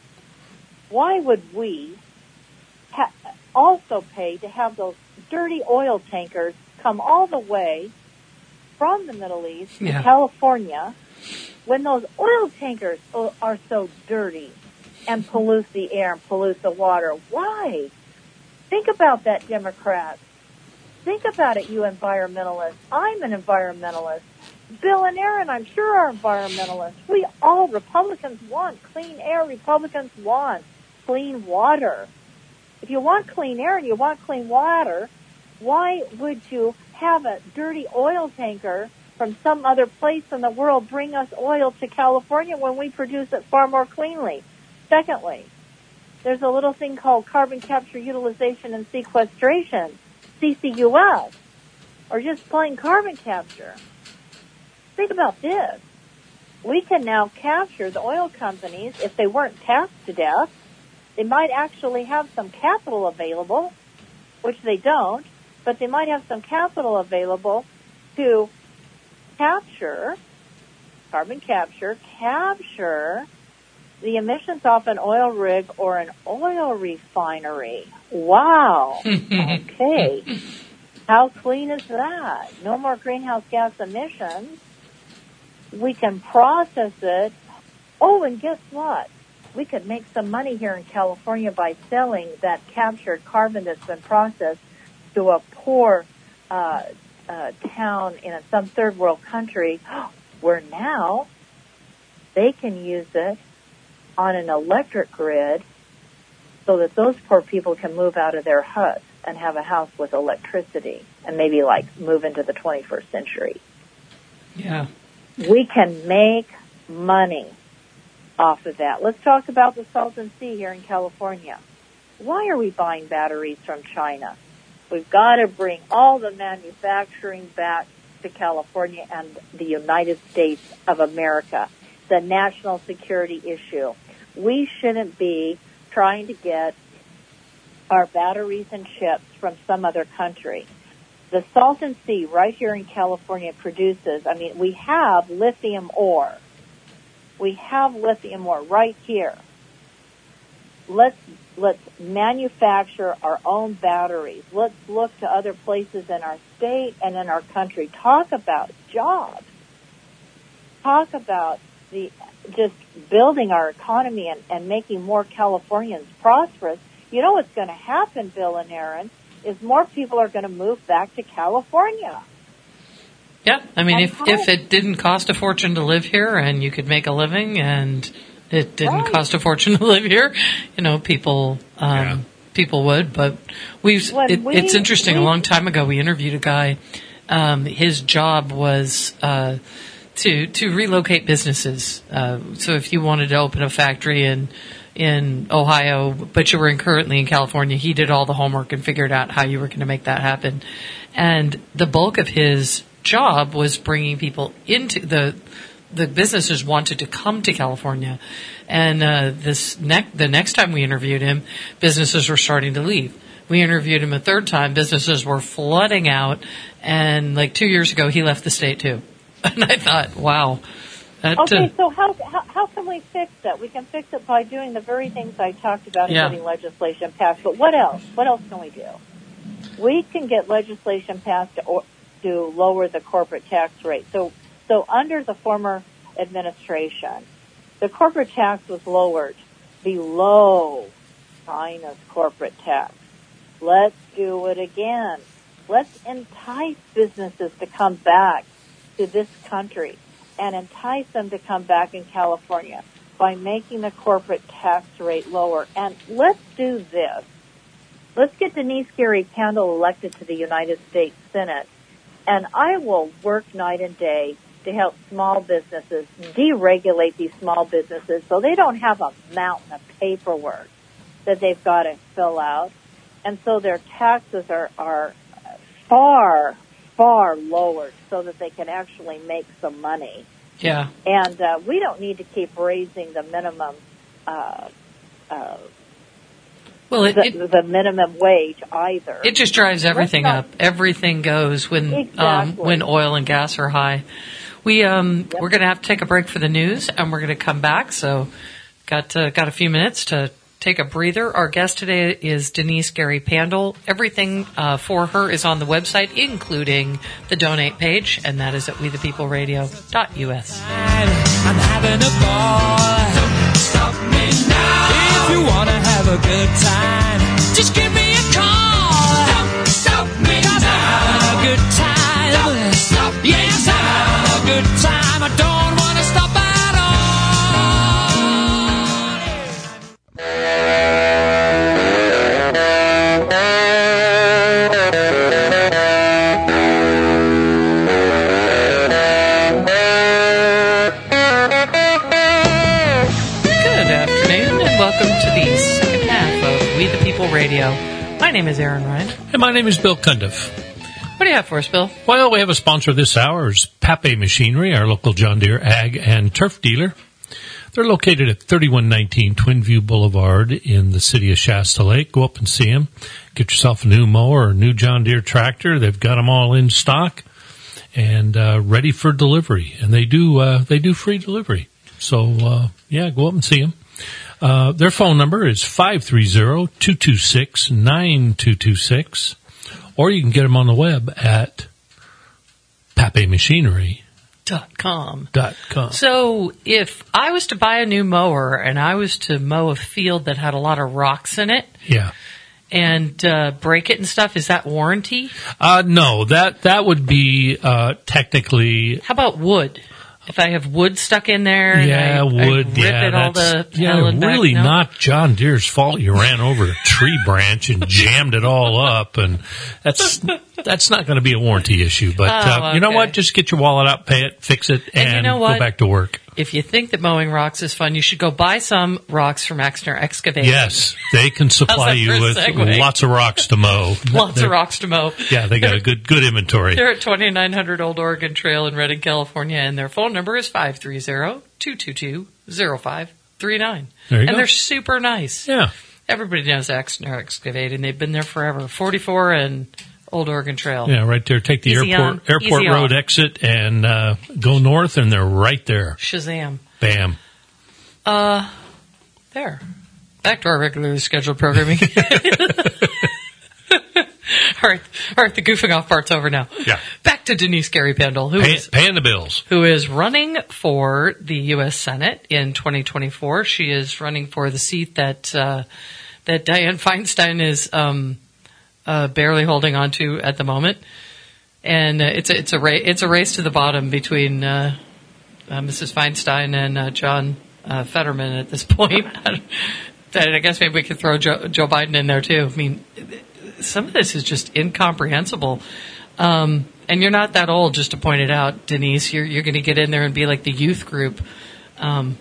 why would we ha- also pay to have those dirty oil tankers come all the way from the Middle East Yeah. to California when those oil tankers are so dirty and pollute the air and pollute the water? Why? Think about that, Democrats. Think about it, you environmentalists. I'm an environmentalist. Bill and Aaron, I'm sure, are environmentalists. We all, Republicans want clean air. Republicans want clean water. If you want clean air and you want clean water, why would you have a dirty oil tanker from some other place in the world bring us oil to California when we produce it far more cleanly? Secondly, there's a little thing called carbon capture, utilization, and sequestration, C C U S, or just plain carbon capture. Think about this. We can now capture the oil companies, if they weren't taxed to death, they might actually have some capital available, which they don't, but they might have some capital available to capture, carbon capture, capture the emissions off an oil rig or an oil refinery. Wow. Okay. How clean is that? No more greenhouse gas emissions. We can process it. Oh, and guess what? We could make some money here in California by selling that captured carbon that's been processed to a poor uh, uh, town in a, some third world country where now they can use it on an electric grid so that those poor people can move out of their huts and have a house with electricity and maybe like move into the twenty-first century. Yeah. We can make money off of that. Let's talk about the Salton Sea here in California. Why are we buying batteries from China? We've got to bring all the manufacturing back to California and the United States of America. It's a national security issue. We shouldn't be trying to get our batteries and chips from some other country. The Salton Sea right here in California produces, I mean, we have lithium ore. We have lithium ore right here. Let's, let's manufacture our own batteries. Let's look to other places in our state and in our country. Talk about jobs. Talk about the, just building our economy and, and making more Californians prosperous. You know what's going to happen, Bill and Aaron, is more people are going to move back to California. Yeah, I mean, And if how- if it didn't cost a fortune to live here and you could make a living and it didn't Right. cost a fortune to live here, you know, people um, Yeah. people would. But we've When it, we- it's interesting. we- A long time ago, we interviewed a guy. Um, his job was uh, to to relocate businesses. Uh, so if you wanted to open a factory in in Ohio, but you were in, currently in California, he did all the homework and figured out how you were going to make that happen. And the bulk of his job was bringing people into the the businesses wanted to come to California. And uh, this next the next time we interviewed him, businesses were starting to leave. We interviewed him a third time, businesses were flooding out, and like two years ago, he left the state too. And I thought, wow. That, Okay, uh, so how, how how can we fix that? We can fix it by doing the very things I talked about Yeah. and getting legislation passed. But what else? What else can we do? We can get legislation passed to, or, to lower the corporate tax rate. So so under the former administration, the corporate tax was lowered below China's corporate tax. Let's do it again. Let's entice businesses to come back to this country and entice them to come back in California by making the corporate tax rate lower. And let's do this. Let's get Denise Gary Pandel elected to the United States Senate, and I will work night and day to help small businesses deregulate these small businesses so they don't have a mountain of paperwork that they've got to fill out, and so their taxes are, are far, far lowered so that they can actually make some money. yeah. And uh, we don't need to keep raising the minimum uh, uh, Well, it, the, it, the minimum wage either. it just drives everything not- up. Everything goes when um, Exactly. when oil and gas are high. We um Yep. we're going to have to take a break for the news, and we're going to come back. So, got uh, got a few minutes to take a breather. Our guest today is Denise Gary Pandel. Everything uh, for her is on the website, including the donate page, and that is at we the people radio dot u s. I'm having a ball. Don't stop me now. If you wanna have a good time, just give me a call. Don't stop me now. I'm having a good time. Don't stop me yes, now. I'm having a good time. I don't wanna stop at Good afternoon, and welcome to the second half of We the People Radio. My name is Aaron Ryan. And my name is Bill Cundiff. What do you have for us, Bill? Well, we have a sponsor this hour is Pape Machinery, our local John Deere ag and turf dealer. They're located at thirty-one nineteen Twin View Boulevard in the city of Shasta Lake. Go up and see them. Get yourself a new mower or a new John Deere tractor. They've got them all in stock and uh, ready for delivery. And they do uh, they do free delivery. So, uh, yeah, go up and see them. Uh, their phone number is five three zero, two two six, nine two two six. Or you can get them on the web at pape machinery Dot com. dot com. So, if I was to buy a new mower and I was to mow a field that had a lot of rocks in it Yeah. and uh, break it and stuff, is that warranty? Uh, no, that, that would be, uh, technically, How about wood? If I have wood stuck in there, and yeah, I, would, I rip yeah, it all that's, the yeah, hell and back, really no? not John Deere's fault. You ran over a tree branch and jammed it all up, and that's, that's not going to be a warranty issue. But, Oh, uh, you know okay. what? Just get your wallet out, pay it, fix it, And and, you know what? go back to work. If you think that mowing rocks is fun, you should go buy some rocks from Exner Excavating. Yes, they can supply that you for a with segue? lots of rocks to mow. Lots They're- of rocks to mow. Yeah, they got a good, good inventory. They're at twenty-nine hundred Old Oregon Trail in Redding, California, and their phone number is five three zero, two two two, zero five three nine. There you and go. they're super nice. Yeah. Everybody knows Exner Excavating. They've been there forever. forty-four and Old Oregon Trail. Yeah, right there. Take the Easy airport on, airport easy road off. exit and uh, go north, and they're right there. Shazam. Bam. Uh, there. Back to our regularly scheduled programming. all right, all right. The goofing off part's over now. Yeah. Back to Denise Gary Pendle, who Pay, is paying the bills. who is running for the U S Senate in twenty twenty-four. She is running for the seat that uh, that Dianne Feinstein is um, uh, barely holding on to at the moment, and uh, it's a, it's a ra- it's a race to the bottom between uh, uh, Missus Feinstein and uh, John uh, Fetterman at this point. I guess maybe we could throw Joe, Joe Biden in there too. I mean, some of this is just incomprehensible. Um, and you're not that old, just to point it out, Denise. You're you're going to get in there and be like the youth group. Um,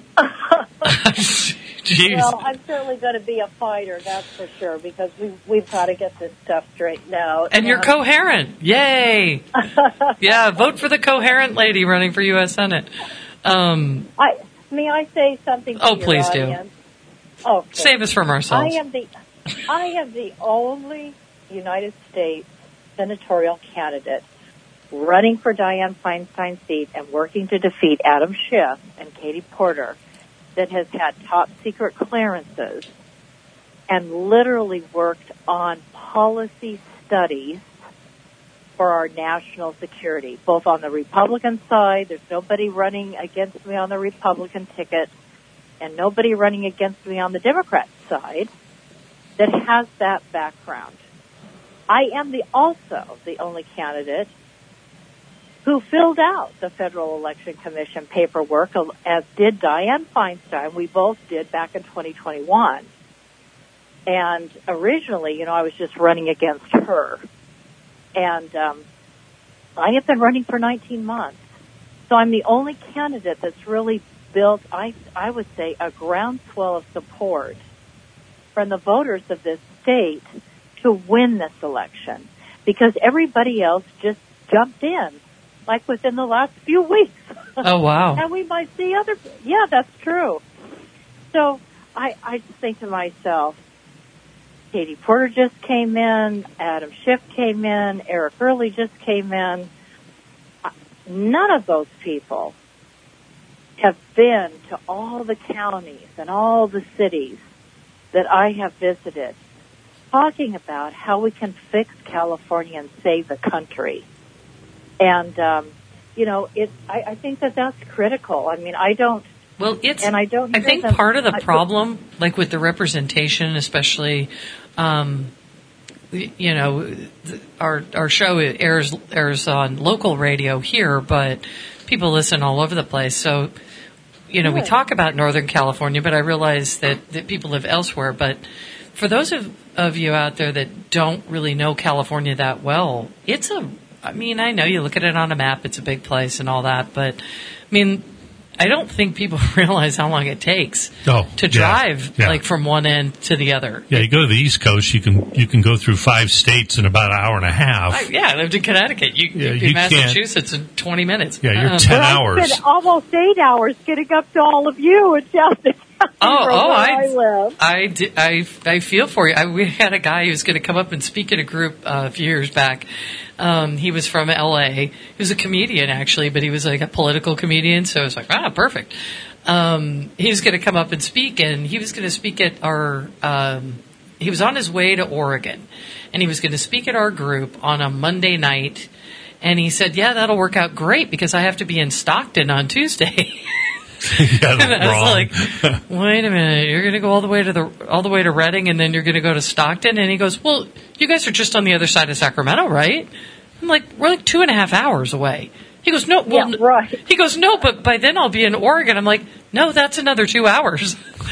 Jeez. Well, I'm certainly going to be a fighter, that's for sure, because we, we've got to get this stuff straightened out. And you're Um, coherent. Yay. Yeah, vote for the coherent lady running for U S Senate. Um, I, may I say something to Oh, your please do. audience? Oh, okay. save us from I ourselves. am the I am the only United States senatorial candidate running for Dianne Feinstein's seat and working to defeat Adam Schiff and Katie Porter that has had top secret clearances and literally worked on policy studies for our national security, both on the Republican side. There's nobody running against me on the Republican ticket and nobody running against me on the Democrat side that has that background. I am the also the only candidate who filled out the Federal Election Commission paperwork, as did Dianne Feinstein. We both did back in twenty twenty-one. And originally, you know, I was just running against her. And um, I have been running for nineteen months. So I'm the only candidate that's really built, I, I would say, a groundswell of support from the voters of this state to win this election, because everybody else just jumped in, like within the last few weeks. Oh, wow. And we might see other, yeah, that's true. So I, I just think to myself, Katie Porter just came in, Adam Schiff came in, Eric Early just came in. None of those people have been to all the counties and all the cities that I have visited, talking about how we can fix California and save the country. And, um, you know, it, I, I think that that's critical. I mean, I don't, well, it's, and I don't, I think them, part of the I, problem, like with the representation, especially, um, you know, our, our show airs, airs on local radio here, but people listen all over the place. So, you know, we talk about Northern California, but I realize that, that people live elsewhere. But for those of, of you out there that don't really know California that well, it's a, I mean, I know you look at it on a map, it's a big place and all that, but I mean, I don't think people realize how long it takes oh, to drive yeah, yeah. like from one end to the other. Yeah, you go to the East Coast, you can you can go through five states in about an hour and a half. I, yeah, I lived in Connecticut. You yeah, can do you Massachusetts in twenty minutes. Yeah, you're um, ten but hours. I spent almost eight hours getting up to all of you in Shasta County. Oh, from oh, where I, I live. I, di- I, I feel for you. I, we had a guy who was going to come up and speak in a group uh, a few years back. Um, he was from L A. He was a comedian, actually, but he was like a political comedian, so I was like, ah, perfect. Um, he was going to come up and speak, and he was going to speak at our, um, he was on his way to Oregon, and he was going to speak at our group on a Monday night, and he said, yeah, that'll work out great because I have to be in Stockton on Tuesday. Yeah, and I wrong. was like, wait a minute, you're going to go all the way to the all the way to Redding, and then you're going to go to Stockton? And he goes, well, you guys are just on the other side of Sacramento, right? I'm like, we're like two and a half hours away. He goes, no, well, Yeah, right. he goes, no, but by then I'll be in Oregon. I'm like, no, that's another two hours.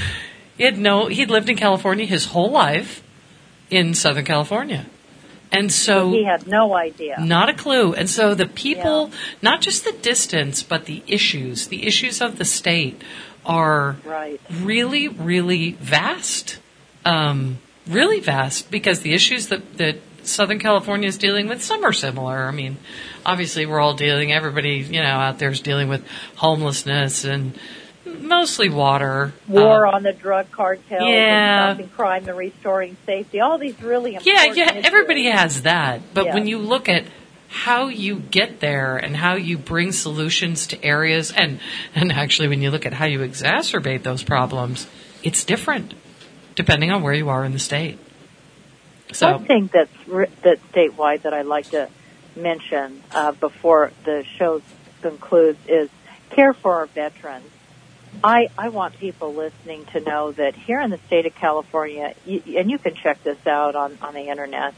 He had no, he'd lived in California his whole life in Southern California. And so He had no idea. not a clue. And so the people, Yeah. not just the distance, but the issues, the issues of the state are Right. really, really vast. Um, really vast, because the issues that, that Southern California is dealing with, some are similar. I mean, obviously we're all dealing, everybody, you know, out there is dealing with homelessness and mostly water. War Uh, on the drug cartels, yeah. and stopping crime and restoring safety, all these really Yeah, important yeah, issues. everybody has that. But Yeah. when you look at how you get there and how you bring solutions to areas, and, and actually when you look at how you exacerbate those problems, it's different depending on where you are in the state. So, One thing that's ri- that's statewide that I'd like to mention uh, before the show concludes is care for our veterans. I, I want people listening to know that here in the state of California, you, and you can check this out on, on the internet,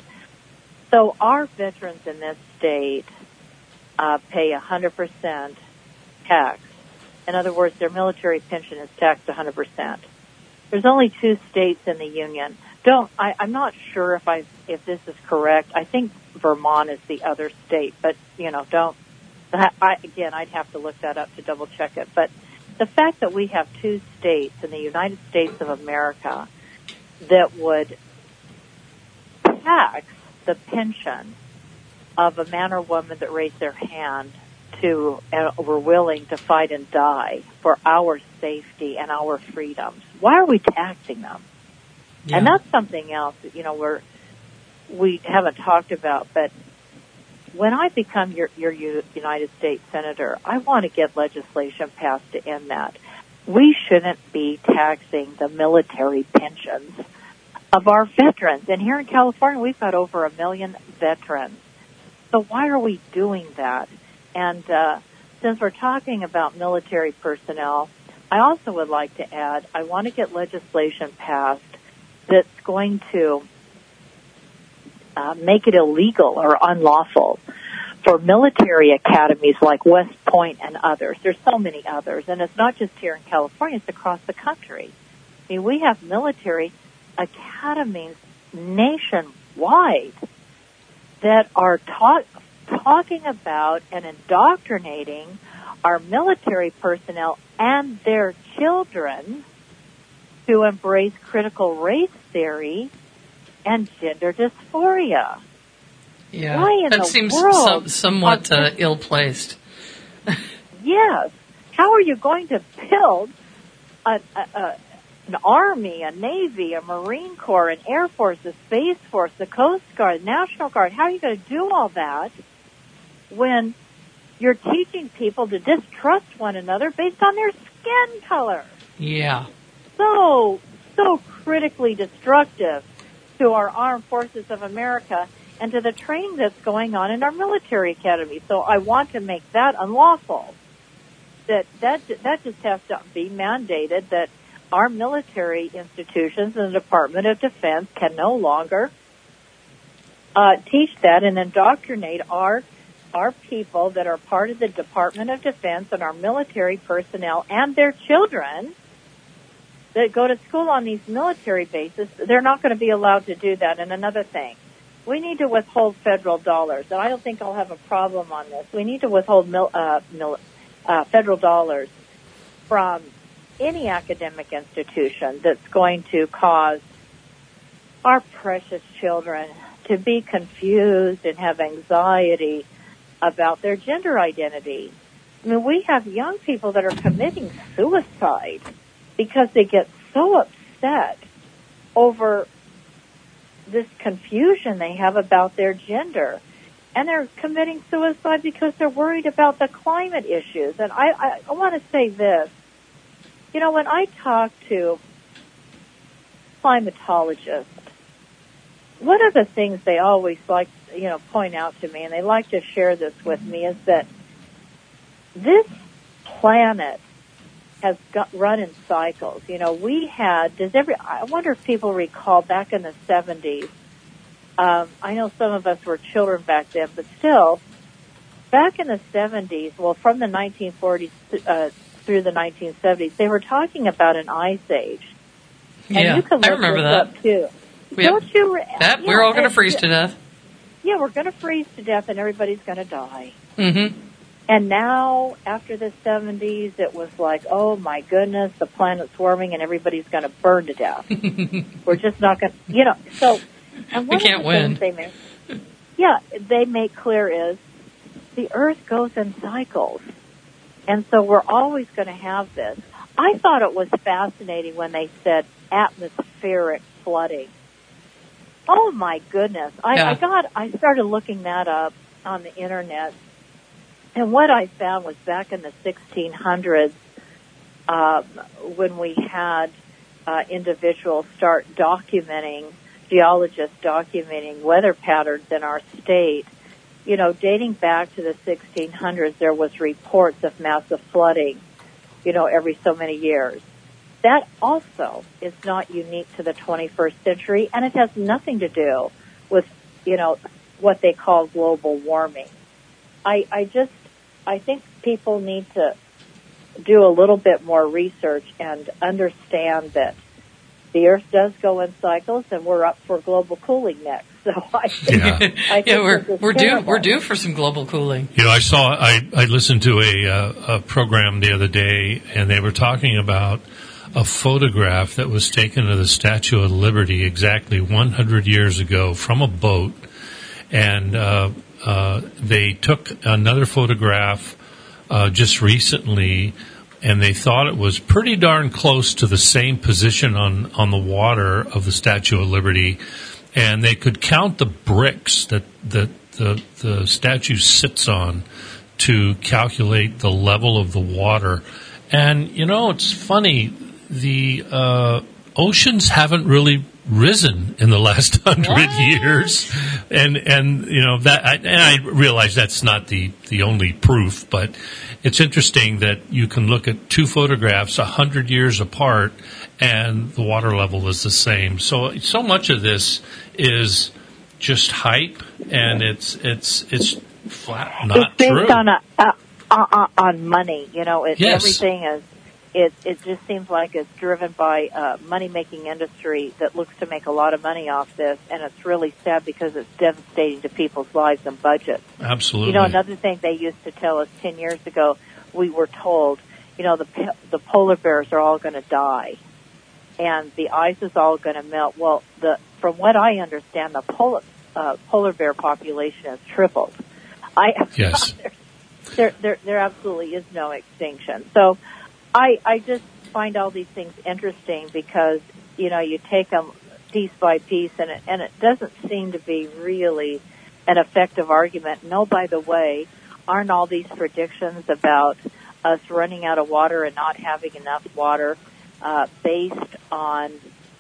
so our veterans in this state uh, pay one hundred percent tax. In other words, their military pension is taxed one hundred percent. There's only two states in the union. Don't I, I'm not sure if I if this is correct. I think Vermont is the other state, but you know, don't. I, again, I'd have to look that up to double check it. But the fact that we have two states in the United States of America that would tax the pension of a man or woman that raised their hand to and were willing to fight and die for our safety and our freedoms. Why are we taxing them? yeah. And that's something else that, you know, we're, we haven't talked about, but when I become your, your United States Senator, I want to get legislation passed to end that. We shouldn't be taxing the military pensions of our veterans. And here in California, we've got over a million veterans. So why are we doing that? And uh, since we're talking about military personnel, I also would like to add, I want to get legislation passed that's going to uh, make it illegal or unlawful for military academies like West Point and others. There's so many others, and it's not just here in California, it's across the country. I mean, we have military academies nationwide that are taught, talking about and indoctrinating our military personnel and their children to embrace critical race theory and gender dysphoria. Yeah, Why in that the seems world some, somewhat are uh, ill-placed. Yes. How are you going to build a, a, a an Army, a Navy, a Marine Corps, an Air Force, a Space Force, the Coast Guard, National Guard. How are you going to do all that when you're teaching people to distrust one another based on their skin color? Yeah. So, so critically destructive to our armed forces of America and to the training that's going on in our military academy. So I want to make that unlawful. That that that just has to be mandated that our military institutions and the Department of Defense can no longer uh, teach that and indoctrinate our our people that are part of the Department of Defense and our military personnel and their children that go to school on these military bases. They're not going to be allowed to do that. And another thing, we need to withhold federal dollars. And I don't think I'll have a problem on this. We need to withhold mil, uh, mil, uh, federal dollars from any academic institution that's going to cause our precious children to be confused and have anxiety about their gender identity. I mean, we have young people that are committing suicide because they get so upset over this confusion they have about their gender. And they're committing suicide because they're worried about the climate issues. And I, I, I want to say this. You know, when I talk to climatologists, one of the things they always like, you know, point out to me, and they like to share this with me, is that this planet has got, run in cycles. You know, we had, does every, I wonder if people recall back in the seventies, um, I know some of us were children back then, but still, back in the seventies, well, from the nineteen forties uh, through the nineteen seventies, they were talking about an ice age. And Yeah, you can I look remember this that. up too. Yep. Don't you? That, yeah, we're all going to and- freeze to death. Yeah, we're going to freeze to death and everybody's going to die. Mm-hmm. And now, after the seventies, it was like, oh my goodness, the planet's warming and everybody's going to burn to death. We're just not going to, you know, so, and one We can't of the win. things they make, yeah, they make clear is the Earth goes in cycles. And so we're always going to have this. I thought it was fascinating when they said atmospheric flooding. Oh my goodness. I, Yeah. I got, I started looking that up on the internet. And what I found was back in the sixteen hundreds, um, when we had uh, individuals start documenting, geologists documenting weather patterns in our state, you know, dating back to the sixteen hundreds, there was reports of massive flooding, you know, every so many years. That also is not unique to the twenty-first century, and it has nothing to do with, you know, what they call global warming. I, I just, I think people need to do a little bit more research and understand that the Earth does go in cycles, and we're up for global cooling next. So I think, Yeah. I think Yeah, we're this is we're due terrible. we're due for some global cooling. You know, I saw, I, I listened to a, uh, a program the other day, and they were talking about a photograph that was taken of the Statue of Liberty exactly one hundred years ago from a boat, and uh, uh, they took another photograph uh, just recently, and they thought it was pretty darn close to the same position on, on the water of the Statue of Liberty, and they could count the bricks that, that the, the statue sits on to calculate the level of the water. And, you know, it's funny, the uh, oceans haven't really risen in the last hundred What? years, and and you know that, I, and I realize that's not the the only proof, but it's interesting that you can look at two photographs a hundred years apart, and the water level is the same. So so much of this is just hype, and it's it's it's flat not it's based true. on a, uh, uh, on money. You know, it, Yes. everything is. It it just seems like it's driven by a money-making industry that looks to make a lot of money off this, and it's really sad because it's devastating to people's lives and budgets. Absolutely. You know, another thing they used to tell us ten years ago, we were told, you know, the the polar bears are all going to die, and the ice is all going to melt. Well, the from what I understand, the polar uh, polar bear population has tripled. I Yes. there, there there absolutely is no extinction. So. I, I just, find all these things interesting because, you know, you take them piece by piece, and it, and it doesn't seem to be really an effective argument. No, by the way, aren't all these predictions about us running out of water and not having enough water uh, based on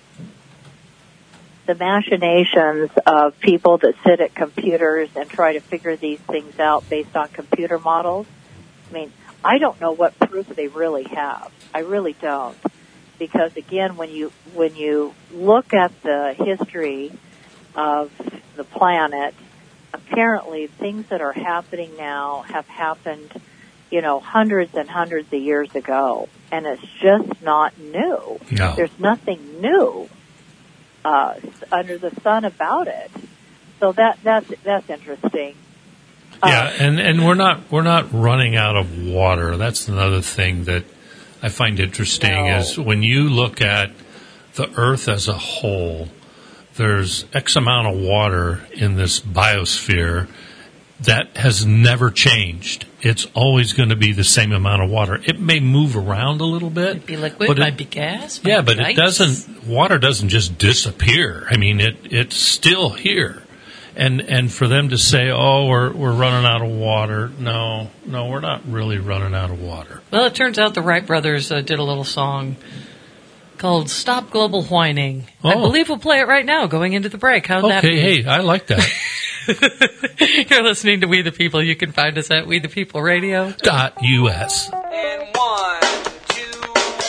the machinations of people that sit at computers and try to figure these things out based on computer models? I mean, I don't know what proof they really have. I really don't. Because again, when you when you look at the history of the planet, apparently things that are happening now have happened, you know, hundreds and hundreds of years ago, and it's just not new. No. There's nothing new uh, under the sun about it. So that that's that's interesting. Yeah, Uh, and, and we're not we're not running out of water. That's another thing that I find interesting No. is when you look at the Earth as a whole, there's X amount of water in this biosphere that has never changed. It's always going to be the same amount of water. It may move around a little bit. Might be liquid, but it- might be gas. Might Yeah, be but ice. it doesn't. Water doesn't just disappear. I mean, it it's still here. And and for them to say, "Oh, we're we're running out of water," no, no, we're not really running out of water. Well, it turns out the Wright brothers uh, did a little song called "Stop Global Whining." I Oh. believe we'll play it right now, going into the break. How'd that Okay, be? hey, I like that. You're listening to We the People. You can find us at We the People Radio. Dot U S. And one, two.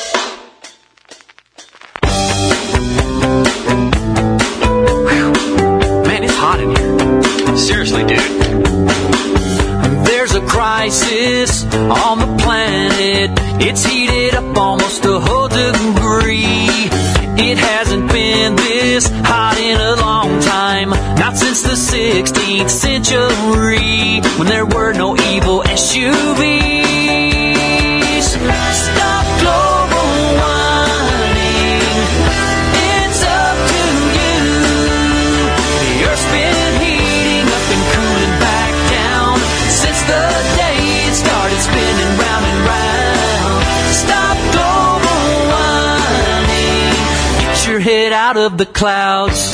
Man, it's hot in here. Seriously, dude. There's a crisis on the planet. It's heated up almost a whole degree. It hasn't been this hot in a long time. Not since the sixteenth century, when there were no evil S U Vs. Stop global warming. It's up to you. The Earth's been heating up and cooling back down since the day it started spinning round and round. Stop global warming. Get your head out of the clouds.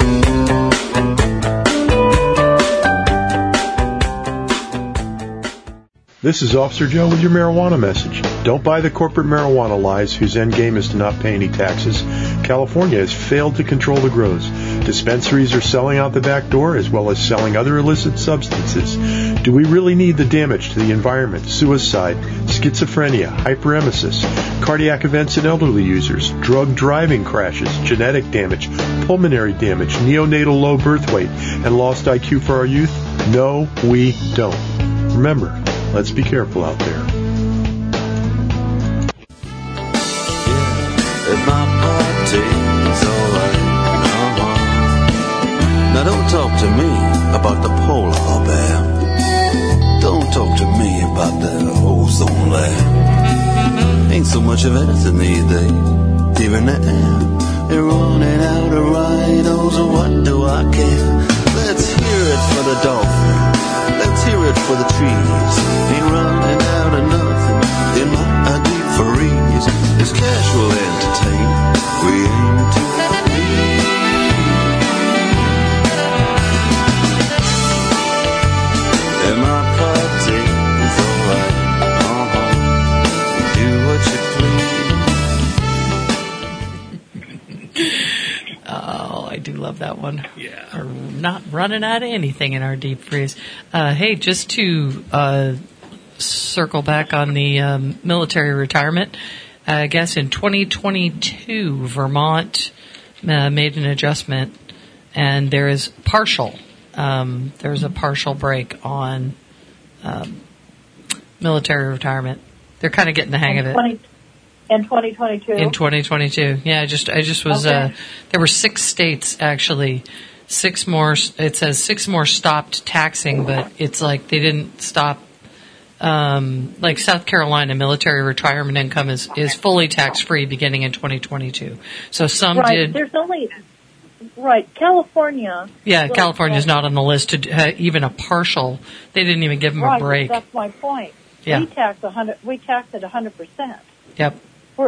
This is Officer Joe with your marijuana message. Don't buy the corporate marijuana lies whose end game is to not pay any taxes. California has failed to control the grows. Dispensaries are selling out the back door as well as selling other illicit substances. Do we really need the damage to the environment, suicide, schizophrenia, hyperemesis, cardiac events in elderly users, drug driving crashes, genetic damage, pulmonary damage, neonatal low birth weight, and lost I Q for our youth? No, we don't. Remember, let's be careful out there. At my party, it's alright. Uh-huh. Now don't talk to me about the polar bear. Don't talk to me about the ozone layer. Ain't so much of anything these days. Even the air, they're running out of rhinos. What do I care? Let's hear it for the dolphin. Let's hear it for the trees. Ain't running out of nothing in my deep freeze. It's casual entertainment. We aim to be. And my party is alright. Uh-huh. Do what you please. Oh, I do love that one. Yeah. We're not running out of anything in our deep freeze. Uh, hey, just to uh, circle back on the um, military retirement, I guess in twenty twenty-two, Vermont uh, made an adjustment, and there is partial. Um, there's a partial break on um, military retirement. They're kind of getting the hang of it. In twenty twenty-two? In twenty twenty-two, yeah. I just, I just was. Okay. Uh, there were six states actually. Six more. It says six more stopped taxing, but it's like they didn't stop. Um, like South Carolina, military retirement income is is fully tax free beginning in twenty twenty-two. So some right. did. There's only right California. Yeah, well, California's well, not on the list to do, uh, even a partial. They didn't even give them right, a break. That's my point. Yeah. We tax a hundred. We tax it a hundred percent. Yep. We're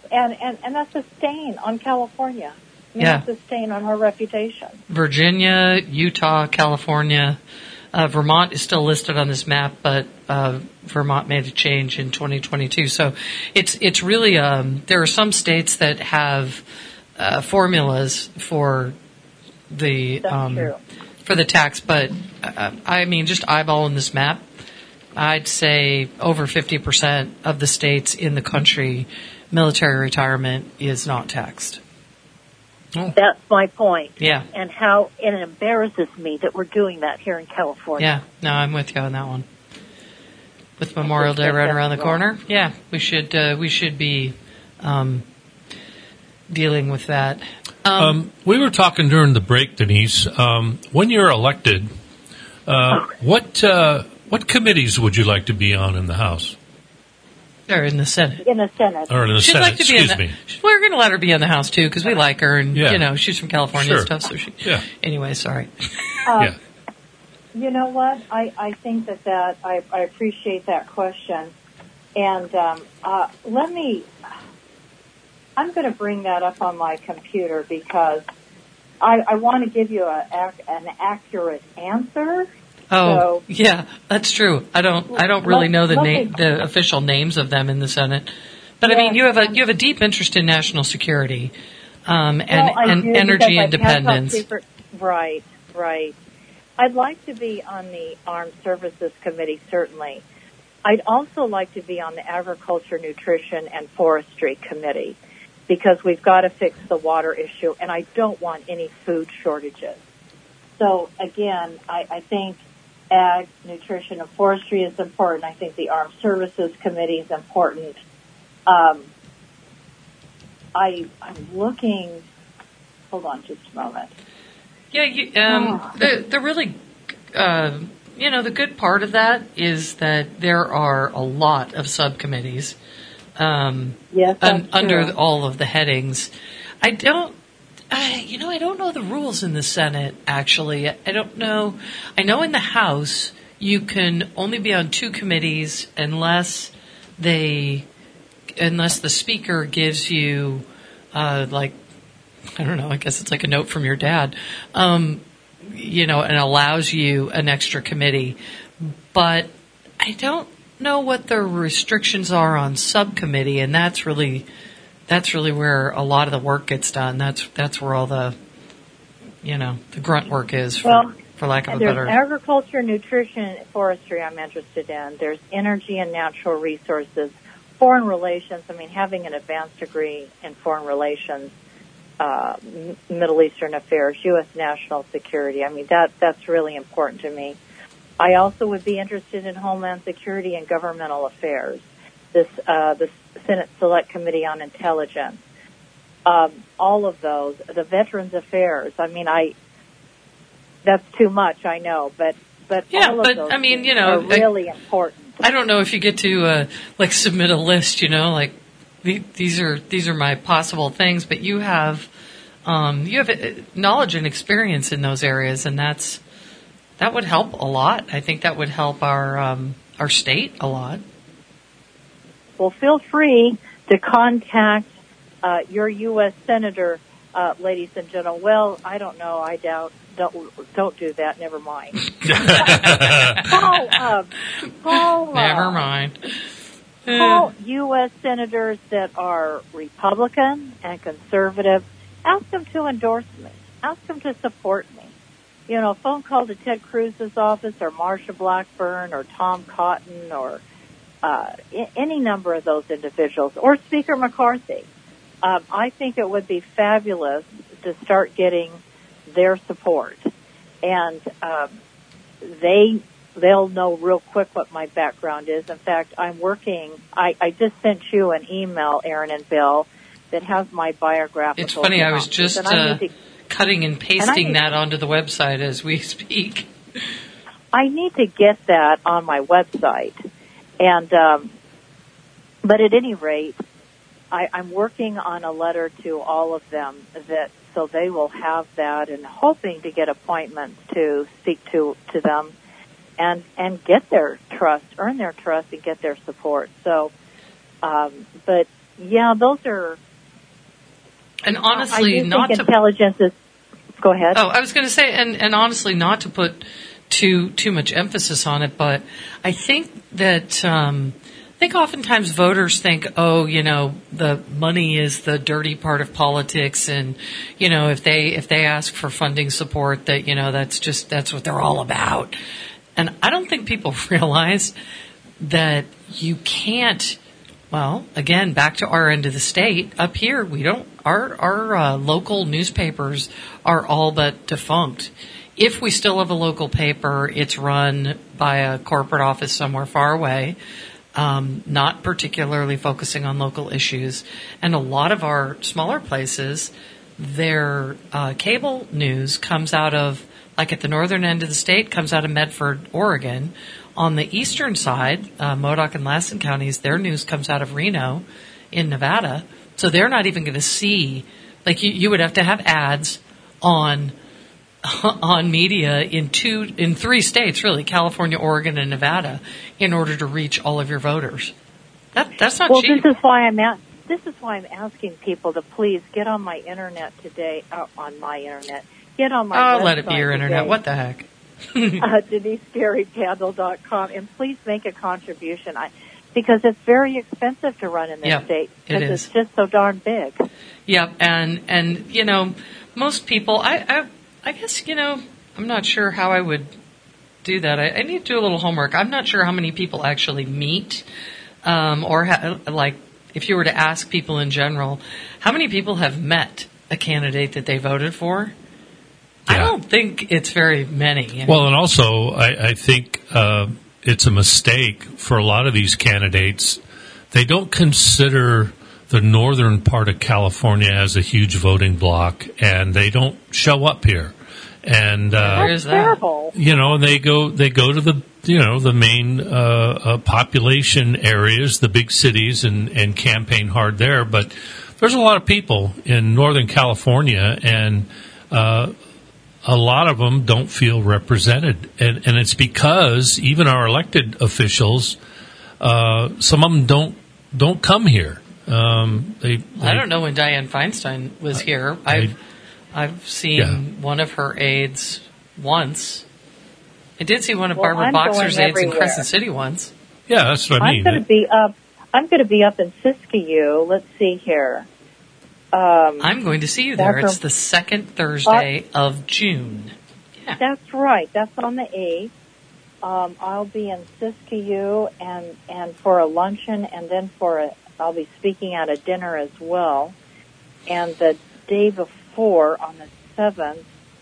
and, and, and that's a stain on California. I mean, Yeah. That's a stain on our reputation. Virginia, Utah, California. Uh, Vermont is still listed on this map, but uh, Vermont made a change in twenty twenty-two. So it's it's really um, there are some states that have uh, formulas for the That's um, true. for the tax, but uh, I mean, just eyeballing this map, I'd say over fifty percent of the states in the country, military retirement is not taxed. That's my point. Yeah. And how it embarrasses me that we're doing that here in California. Yeah, no, I'm with you on that one. With Memorial Day think right that's around the wrong. corner, yeah, we should uh, we should be um, dealing with that. Um, Um, we were talking during the break, Denise. Um, when you're elected, uh, what uh, what committees would you like to be on in the House or in the Senate. In the Senate. or in the She'd Senate? like to be in Excuse the, me. We're going to let her be in the House too because we like her, and Yeah. you know she's from California Sure. and stuff. So she, Yeah. Anyway, sorry. Um, Yeah. You know what? I, I think that that I, I appreciate that question, and um, uh, let me. I'm going to bring that up on my computer because I, I want to give you a, ac- an accurate answer. Oh, So- yeah, that's true. I don't I don't really Let- know the let name me- the official names of them in the Senate, but I Yes, mean you have a um, you have a deep interest in national security, um, and Well, I and do energy because I pass out independence. secret- Right, right. I'd like to be on the Armed Services Committee, certainly. I'd also like to be on the Agriculture, Nutrition, and Forestry Committee because we've got to fix the water issue, and I don't want any food shortages. So, again, I, I think Ag, Nutrition, and Forestry is important. I think the Armed Services Committee is important. Um, I, I'm looking... Hold on just a moment. Yeah, you, um, Oh. the the really, uh, you know, the good part of that is that there are a lot of subcommittees um, Yes, that's un- under true. all of the headings. I don't, I, you know, I don't know the rules in the Senate. Actually, I don't know. I know in the House you can only be on two committees unless they, unless the Speaker gives you, uh, like. I don't know, I guess it's like a note from your dad, um, you know, and allows you an extra committee. But I don't know what the restrictions are on subcommittee, and that's really that's really where a lot of the work gets done. That's that's where all the, you know, the grunt work is, for, Well, for lack of a There's better... agriculture, nutrition, and forestry I'm interested in. There's energy and natural resources, foreign relations. I mean, having an advanced degree in foreign relations, uh, M- Middle Eastern affairs, U S national security. I mean, that that's really important to me. I also would be interested in Homeland Security and governmental affairs. This uh, the Senate Select Committee on Intelligence. Um, all of those, the Veterans Affairs. I mean, I that's too much, I know, but but Yeah, all of but, those I mean, things you know, are I- really important. I don't know if you get to uh, like submit a list, you know, like the- these are these are my possible things, but you have um, you have uh, knowledge and experience in those areas, and that's that would help a lot. I think that would help our um, our state a lot. Well, feel free to contact uh, your U S senator, uh, ladies and gentlemen. Well, I don't know. I doubt. Don't don't do that. Never mind. call, uh, call, uh, Never mind. Call U S senators that are Republican and conservative. Ask them to endorse me. Ask them to support me. You know, a phone call to Ted Cruz's office or Marsha Blackburn or Tom Cotton or uh, I- any number of those individuals or Speaker McCarthy. Um, I think it would be fabulous to start getting their support. And um, they they'll know real quick what my background is. In fact, I'm working, I, I just sent you an email, Aaron and Bill, that has my biographical. It's funny. I was synopsis, just and I uh, need to, cutting and pasting need- that onto the website as we speak. I need to get that on my website. And, um, but at any rate, I, I'm working on a letter to all of them that, so they will have that and hoping to get appointments to speak to, to them and, and get their trust, earn their trust and get their support. So, um, but yeah, those are. And honestly, I do not think to intelligence is. Go ahead. Oh, I was going to say, and, and honestly, not to put too too much emphasis on it, but I think that um, I think oftentimes voters think, oh, you know, the money is the dirty part of politics, and you know, if they if they ask for funding support, that you know, that's just that's what they're all about. And I don't think people realize that you can't. Well, again, back to our end of the state. Up here, we don't. Our our uh, local newspapers are all but defunct. If we still have a local paper, it's run by a corporate office somewhere far away, um, not particularly focusing on local issues. And a lot of our smaller places, their uh, cable news comes out of, like at the northern end of the state, comes out of Medford, Oregon. On the eastern side, uh, Modoc and Lassen counties, their news comes out of Reno in Nevada. So they're not even going to see, like you, you would have to have ads on on media in two, in three states, really, California, Oregon, and Nevada, in order to reach all of your voters. That that's not well, cheap. Well, this is why I'm at, this is why I'm asking people to please get on my internet today. Uh, on my internet, get on my. Oh, website let it be your today. internet. What the heck? uh, Denise Berry Pandle dot com, and please make a contribution. I, because it's very expensive to run in this Yep, state. it Because is. it's just so darn big. Yep, and and you know, most people, I I, I guess you know, I'm not sure how I would do that. I, I need to do a little homework. I'm not sure how many people actually meet, um, or ha- like if you were to ask people in general, how many people have met a candidate that they voted for? I Yeah. don't think it's very many. Well, and also, I, I think uh, it's a mistake for a lot of these candidates. They don't consider the northern part of California as a huge voting block, and they don't show up here. And uh, Where's That's that? terrible. you know, they go they go to the you know the main uh, uh, population areas, the big cities, and, and campaign hard there. But there's a lot of people in Northern California, and uh, a lot of them don't feel represented, and, and it's because even our elected officials, uh, some of them don't don't come here. Um, they, they I don't know when Dianne Feinstein was here. I've I've seen Yeah. one of her aides once. I did see one of Well, Barbara I'm Boxer's going aides in everywhere. Crescent City once. Yeah, that's what I I'm mean. going to be up. I'm going to be up in Siskiyou. Let's see here. Um, I'm going to see you there. That's It's a- the second Thursday of June. Yeah. That's right. That's on the eighth. Um, I'll be in Siskiyou and and for a luncheon, and then for a I'll be speaking at a dinner as well. And the day before, on the seventh,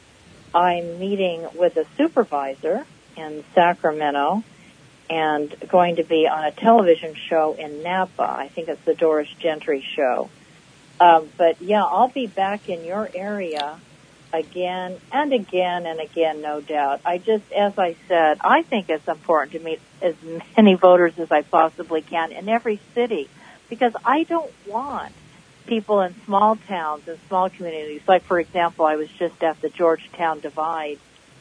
I'm meeting with a supervisor in Sacramento and going to be on a television show in Napa. I think it's the Doris Gentry show. Um, but yeah, I'll be back in your area again and again and again, no doubt. I just, as I said, I think it's important to meet as many voters as I possibly can in every city, because I don't want people in small towns and small communities. Like, for example, I was just at the Georgetown Divide.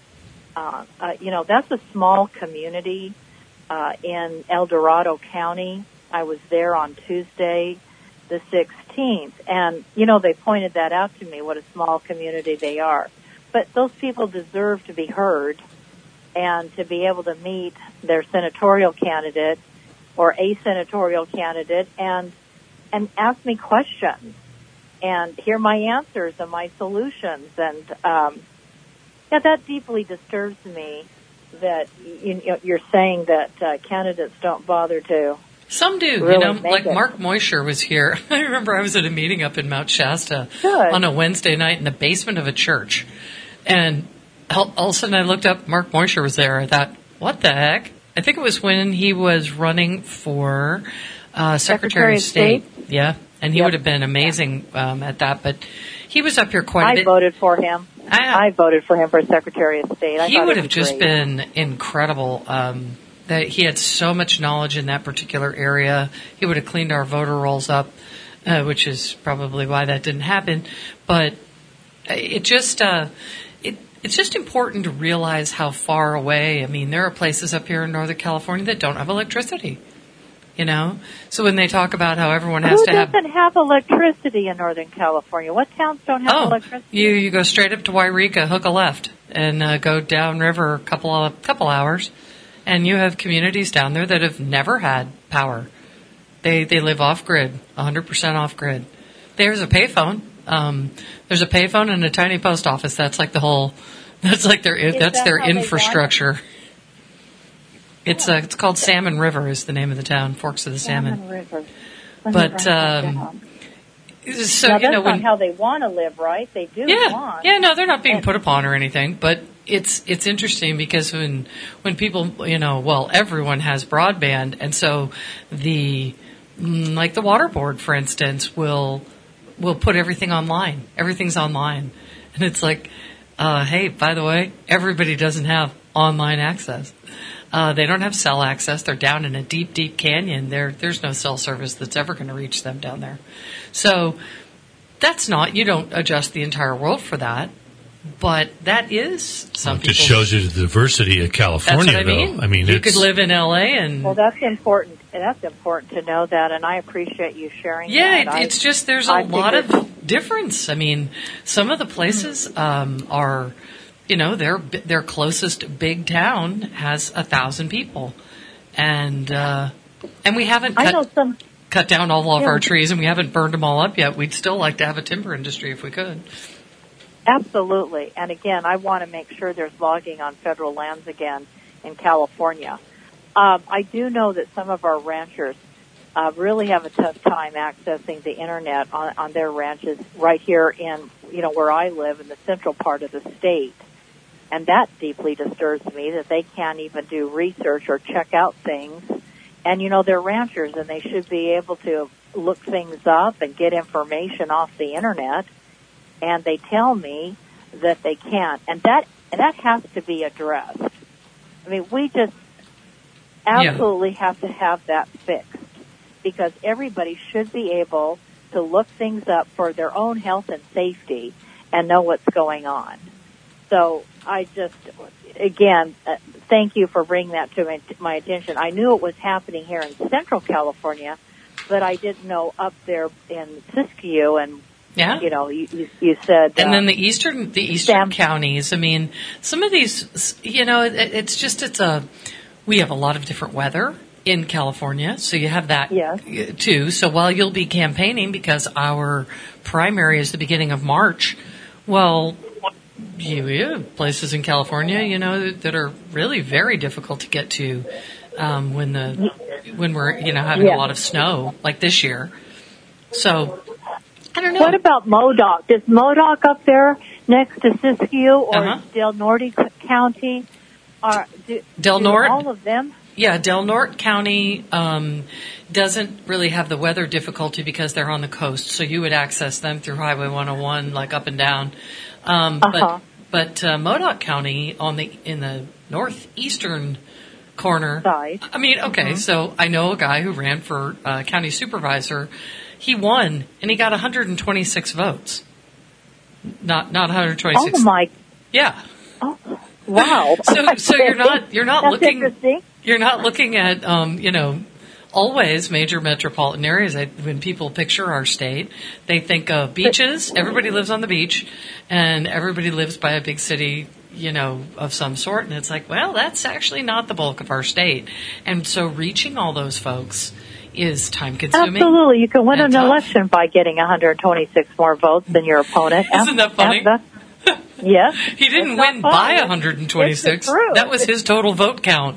Uh, uh, you know, that's a small community uh, in El Dorado County. I was there on Tuesday, the sixteenth, and, you know, they pointed that out to me, what a small community they are. But those people deserve to be heard and to be able to meet their senatorial candidate or a senatorial candidate and and ask me questions and hear my answers and my solutions. And, um, yeah, that deeply disturbs me that you, you're saying that uh, candidates don't bother to. Some do, Really you know, make like it. Mark Moisher was here. I remember I was at a meeting up in Mount Shasta Good. on a Wednesday night in the basement of a church. And all, all of a sudden I looked up, Mark Moisher was there. I thought, what the heck? I think it was when he was running for uh, Secretary, Secretary of State. of Yeah, and he Yep. would have been amazing um, at that. But he was up here quite a I bit. voted for him. I- I voted for him for Secretary of State. I He thought would it have was just great. been incredible. Um, that he had so much knowledge in that particular area. He would have cleaned our voter rolls up, uh, which is probably why that didn't happen. But it just uh, it it's just important to realize how far away. I mean, there are places up here in Northern California that don't have electricity. You know, so when they talk about how everyone has Who to have, doesn't have electricity in Northern California? What towns don't have oh, electricity? you you go straight up to Wairika, hook a left, and uh, go downriver a couple of couple hours, and you have communities down there that have never had power. They they live off grid, one hundred percent off grid. There's a payphone. Um, there's a payphone and a tiny post office. That's like the whole. That's like their. Is that's that their how they infrastructure. It's uh, it's called Salmon River is the name of the town, Forks of the Salmon. Salmon River. Let me But write that um, down. so now, you know that's when not how they want to live, right? They do yeah want. yeah no they're not being And- put upon or anything, but it's it's interesting because when when people you know well everyone has broadband, and so the mm, like the water board for instance will will put everything online. Everything's online, and it's like uh, hey, by the way, everybody doesn't have online access. Uh, they don't have cell access. They're down in a deep, deep canyon. There, there's no cell service that's ever going to reach them down there. So that's not, you don't adjust the entire world for that. But that is some Well, it people. just shows you the diversity of California, That's what I mean. though. I mean, you it's, could live in L A and Well, that's important. That's important to know that, and I appreciate you sharing yeah, that. it, I- it's just there's a I lot figured- of difference. I mean, some of the places um, are, you know, their their closest big town has a thousand people, and uh, and we haven't I cut, know some. cut down all of Yeah. our trees, and we haven't burned them all up yet. We'd still like to have a timber industry if we could. Absolutely. And again, I want to make sure there's logging on federal lands again in California. Um, I do know that some of our ranchers uh, really have a tough time accessing the internet on, on their ranches right here in, you know, where I live in the central part of the state. And that deeply disturbs me that they can't even do research or check out things. And, you know, they're ranchers and they should be able to look things up and get information off the internet. And they tell me that they can't. And that, that has to be addressed. I mean, we just absolutely yeah. have to have that fixed because everybody should be able to look things up for their own health and safety and know what's going on. So I just, again, uh, thank you for bringing that to my, my attention. I knew it was happening here in Central California, but I didn't know up there in Siskiyou and Yeah. You know, you, you, you said, and uh, then the eastern, the eastern Sam- counties. I mean, some of these, you know, it, it's just it's a. We have a lot of different weather in California, so you have that Yes. too. So while you'll be campaigning because our primary is the beginning of March, well, you, you have places in California, you know, that are really very difficult to get to um, when the when we're you know having Yeah. a lot of snow like this year. So. I don't know. What about Modoc? Is Modoc up there next to Siskiyou or Uh-huh. Del Norte County? Are, do, Del do Norte? all of them? Yeah, Del Norte County um, doesn't really have the weather difficulty because they're on the coast, so you would access them through Highway one oh one, like up and down. Um, Uh-huh. But but uh, Modoc County on the in the northeastern corner. Side. I mean, okay, so I know a guy who ran for uh, county supervisor. He won, and he got one hundred twenty-six votes. Not not one hundred twenty-six. Oh my! Yeah. Oh, wow! So so you're not you're not That's looking interesting. you're not looking at um, you know always major metropolitan areas. I, when people picture our state, they think of beaches. Everybody lives on the beach, and everybody lives by a big city, you know, of some sort. And it's like, well, that's actually not the bulk of our state. And so reaching all those folks is time consuming. Absolutely, you can win and an tough. election by getting one hundred twenty-six more votes than your opponent. Isn't that funny? Ab- yes. He didn't It's not win by funny. one hundred twenty-six. It's the truth. That was his total vote count.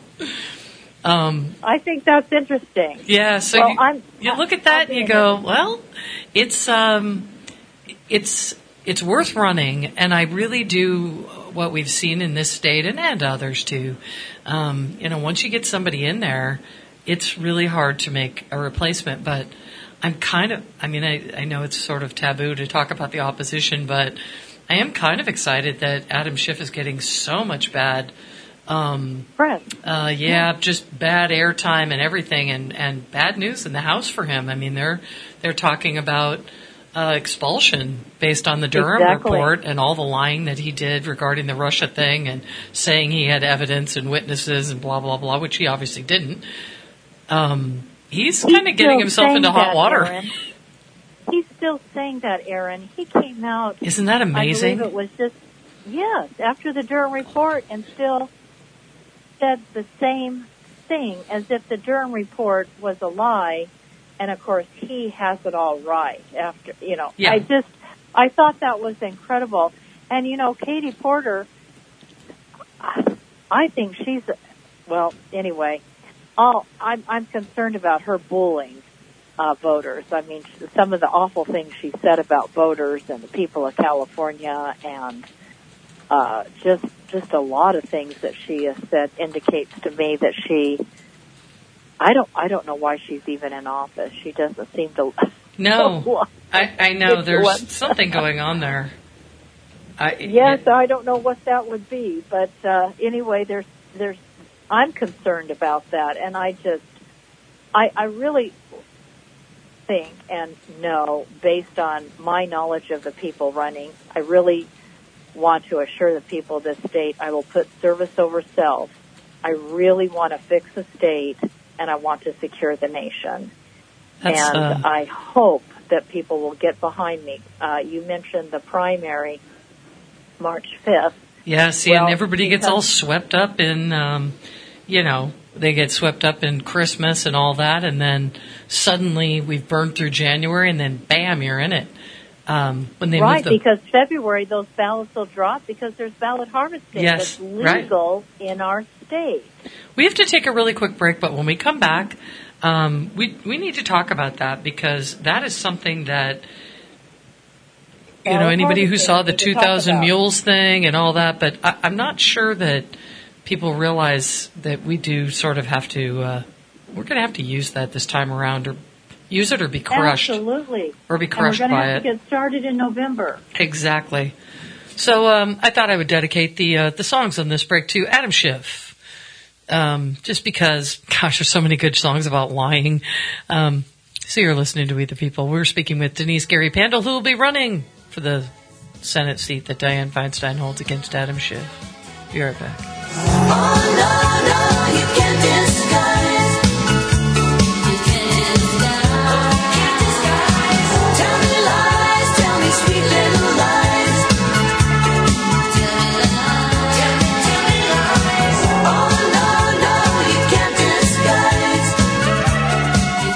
Um, I think that's interesting. Yeah, so Well, you, I'm- you look at that I'll and you be go, well, it's um, it's it's worth running, and I really do what we've seen in this state and, and others too. Um, you know, once you get somebody in there, it's really hard to make a replacement. But I'm kind of, I mean, I, I know it's sort of taboo to talk about the opposition, but I am kind of excited that Adam Schiff is getting so much bad. Um, Friends. uh, yeah, just bad airtime and everything, and, and bad news in the House for him. I mean, they're they're talking about uh, expulsion based on the Durham Exactly. report and all the lying that he did regarding the Russia thing, and saying he had evidence and witnesses and blah blah blah, which he obviously didn't. Um, he's kind of getting himself into hot that, water. Aaron. He's still saying that, Aaron. He came out. Isn't that amazing? I believe it was just, yes, after the Durham report, and still said the same thing as if the Durham report was a lie. And of course, he has it all right after, you know, Yeah. I just, I thought that was incredible. And, you know, Katie Porter, I think she's, well, anyway, all, I'm, I'm concerned about her bullying uh, voters. I mean, some of the awful things she said about voters and the people of California, and uh, just, just a lot of things that she has said indicates to me that she, I don't, I don't know why she's even in office. She doesn't seem to. No, I, I know there's What? something going on there. I, Yes, it- I don't know what that would be, but uh, anyway, there's, there's, I'm concerned about that, and I just, I, I really think and know, based on my knowledge of the people running, I really want to assure the people of this state I will put service over self. I really want to fix the state, and I want to secure the nation. That's, and uh, I hope that people will get behind me. Uh, you mentioned the primary, March fifth. Yeah, see, Well, and everybody gets all because- swept up in, um, you know, they get swept up in Christmas and all that, and then suddenly we've burned through January, and then bam, you're in it. Um, when they Right, move the, because February those ballots will drop because there's ballot harvesting Yes, that's right. legal in our state. we have to take a really quick break, but when we come back, um, we we need to talk about that, because that is something that, you know, Ballot anybody who harvesting saw we the need to talk two thousand about. Mules thing and all that, but I, I'm not sure that people realize that we do sort of have to, uh, we're going to have to use that this time around, or use it or be crushed. Absolutely. Or be crushed and we're by gonna it. have to get started in November. Exactly. So um, I thought I would dedicate the uh, the songs on this break to Adam Schiff, um, just because, gosh, there's so many good songs about lying. Um, so you're listening to We the People. We're speaking with Denise Gary Pandel, who will be running for the Senate seat that Dianne Feinstein holds against Adam Schiff. Be right back. Oh no, no, you can't disguise. You can't disguise. Can't disguise. Tell me lies, tell me sweet little lies. Tell me lies, tell me, tell me lies. Oh no, no, you can't disguise. You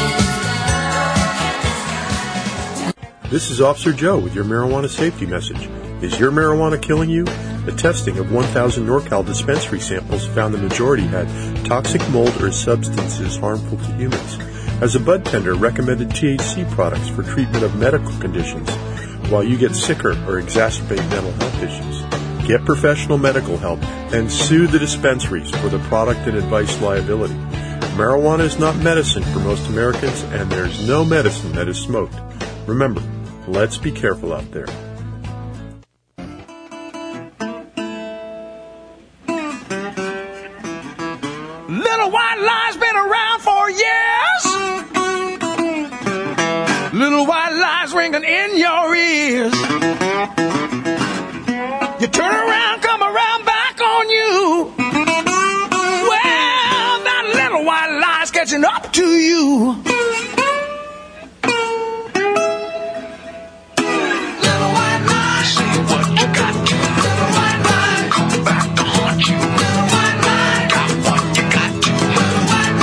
can't disguise. This is Officer Joe with your marijuana safety message. Is your marijuana killing you? The testing of one thousand NorCal dispensary samples found the majority had toxic mold or substances harmful to humans. As a bud tender, recommended T H C products for treatment of medical conditions while you get sicker or exacerbate mental health issues. Get professional medical help and sue the dispensaries for the product and advice liability. Marijuana is not medicine for most Americans, and there's no medicine that is smoked. Remember, let's be careful out there. Little white lies been around for years. Little white lies ringing in your ears. You turn around, come around back on you. Well, that little white lie's catching up to you. Little white lie, say what you got to. Little white lie, come back to haunt you. Little white lie, got what you got to. Little white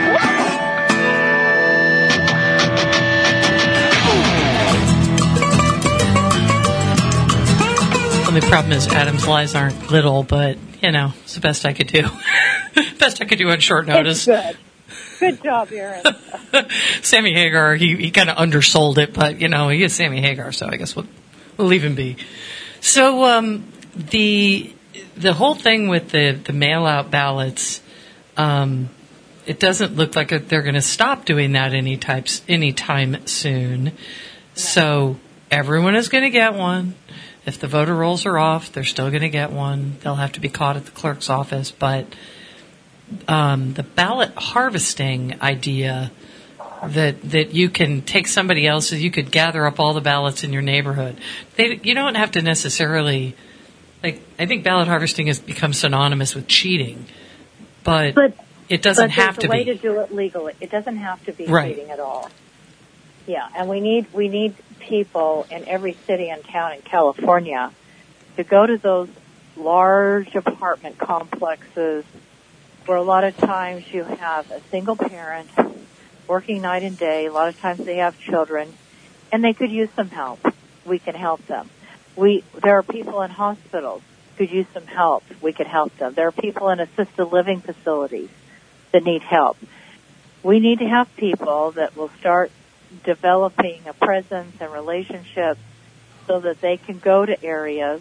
The only problem is Adam's lies aren't little, but, you know, it's the best I could do. Best I could do on short notice. It's good. Good job, Aaron. Sammy Hagar, he, he kind of undersold it, but, you know, he is Sammy Hagar, so I guess we'll, we'll leave him be. So um, the the whole thing with the, the mail-out ballots, um, it doesn't look like they're going to stop doing that any types, anytime soon. So everyone is going to get one. If the voter rolls are off, they're still going to get one. They'll have to be caught at the clerk's office, but um, the ballot harvesting idea that that you can take somebody else's, you could gather up all the ballots in your neighborhood. They, you don't have to necessarily, like, I think ballot harvesting has become synonymous with cheating, but, But it doesn't but have there's to a way be. to do it legally. It doesn't have to be Right. cheating at all. Yeah, and we need we need people in every city and town in California to go to those large apartment complexes where a lot of times you have a single parent working night and day. A lot of times they have children, and they could use some help. We can help them. We there are people in hospitals who could use some help. We could help them. There are people in assisted living facilities that need help. We need to have people that will start developing a presence and relationships so that they can go to areas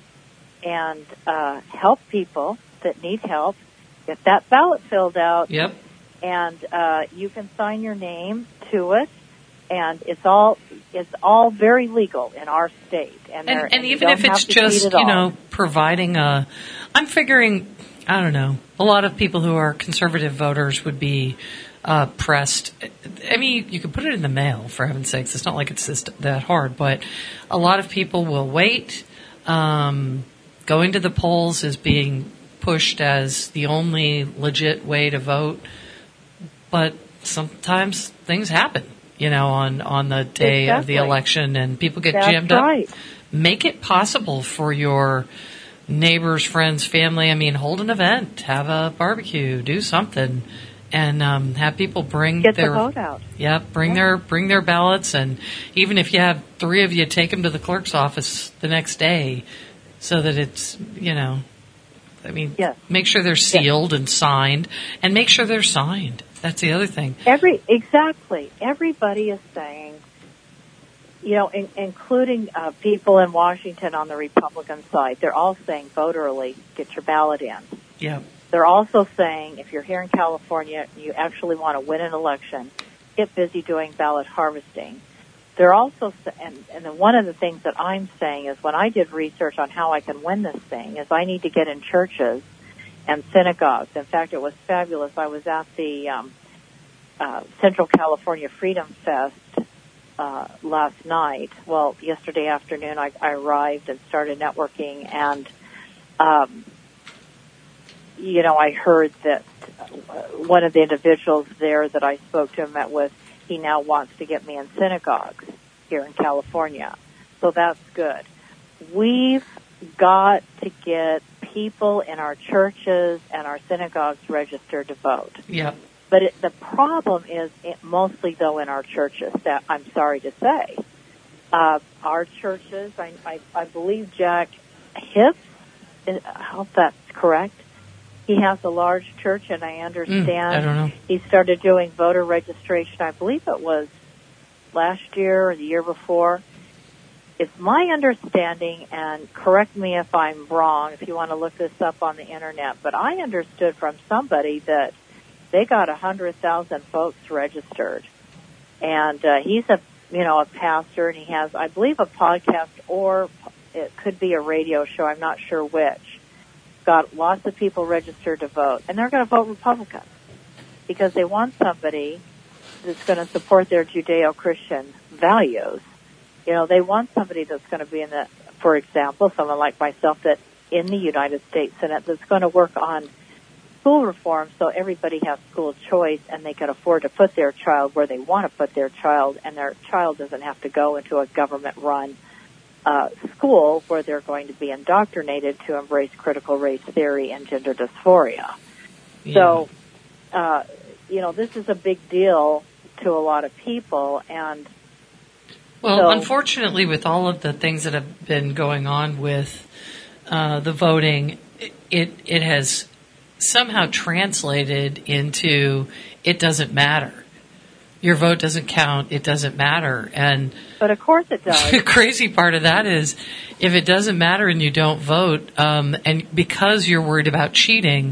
and uh, help people that need help. Get that ballot filled out. Yep. And uh, you can sign your name to it, and it's all it's all very legal in our state. And, there- And, and you even don't if it's have to cheat just, at you all. know, providing a, I'm figuring, I don't know, a lot of people who are conservative voters would be uh, pressed. I mean, you could put it in the mail, for heaven's sakes. It's not like it's just that hard, but a lot of people will wait. Um, going to the polls is being pushed as the only legit way to vote, but sometimes things happen, you know, on, on the day of the Exactly. election, and people get That's jammed up. right. Make it possible for your neighbors, friends, family. I mean, hold an event, have a barbecue, do something, and um, have people bring Get their the vote out. yeah, bring Yeah. their bring their ballots, and even if you have three of you, take them to the clerk's office the next day, so that it's, you know, I mean, Yes. make sure they're sealed and signed, and make sure they're signed. That's the other thing. Every exactly. Everybody is saying, you know, in, including uh, people in Washington on the Republican side, they're all saying vote early, get your ballot in. Yeah. They're also saying if you're here in California, you actually want to win an election, get busy doing ballot harvesting. They're also, sa- and, and then one of the things that I'm saying is when I did research on how I can win this thing is I need to get in churches and synagogues. In fact, it was fabulous. I was at the um, uh, Central California Freedom Fest uh, last night. Well, yesterday afternoon I, I arrived and started networking, and um, you know, I heard that one of the individuals there that I spoke to and met with, he now wants to get me in synagogues here in California. So that's good. We've got to get people in our churches and our synagogues registered to vote. Yep. But it, the problem is it, mostly, though, in our churches, that I'm sorry to say. Uh, our churches, I, I, I believe Jack Hiss, I hope that's correct. He has a large church, and I understand Mm, I don't know. he started doing voter registration, I believe it was last year or the year before. It's my understanding, and correct me if I'm wrong, if you want to look this up on the Internet, but I understood from somebody that they got one hundred thousand folks registered. And uh, he's a, you know, a pastor, and he has, I believe, a podcast, or it could be a radio show, I'm not sure which. Got lots of people registered to vote, and they're going to vote Republican because they want somebody that's going to support their Judeo-Christian values. You know, they want somebody that's going to be in the, for example, someone like myself that in the United States Senate that's going to work on school reform so everybody has school choice and they can afford to put their child where they want to put their child, and their child doesn't have to go into a government-run Uh, school where they're going to be indoctrinated to embrace critical race theory and gender dysphoria. Yeah. So, uh, you know, this is a big deal to a lot of people, and Well, so, unfortunately, with all of the things that have been going on with uh, the voting, it it has somehow translated into it doesn't matter. Your vote doesn't count. It doesn't matter. And but of course it does. the crazy part of that is if it doesn't matter and you don't vote, um, and because you're worried about cheating,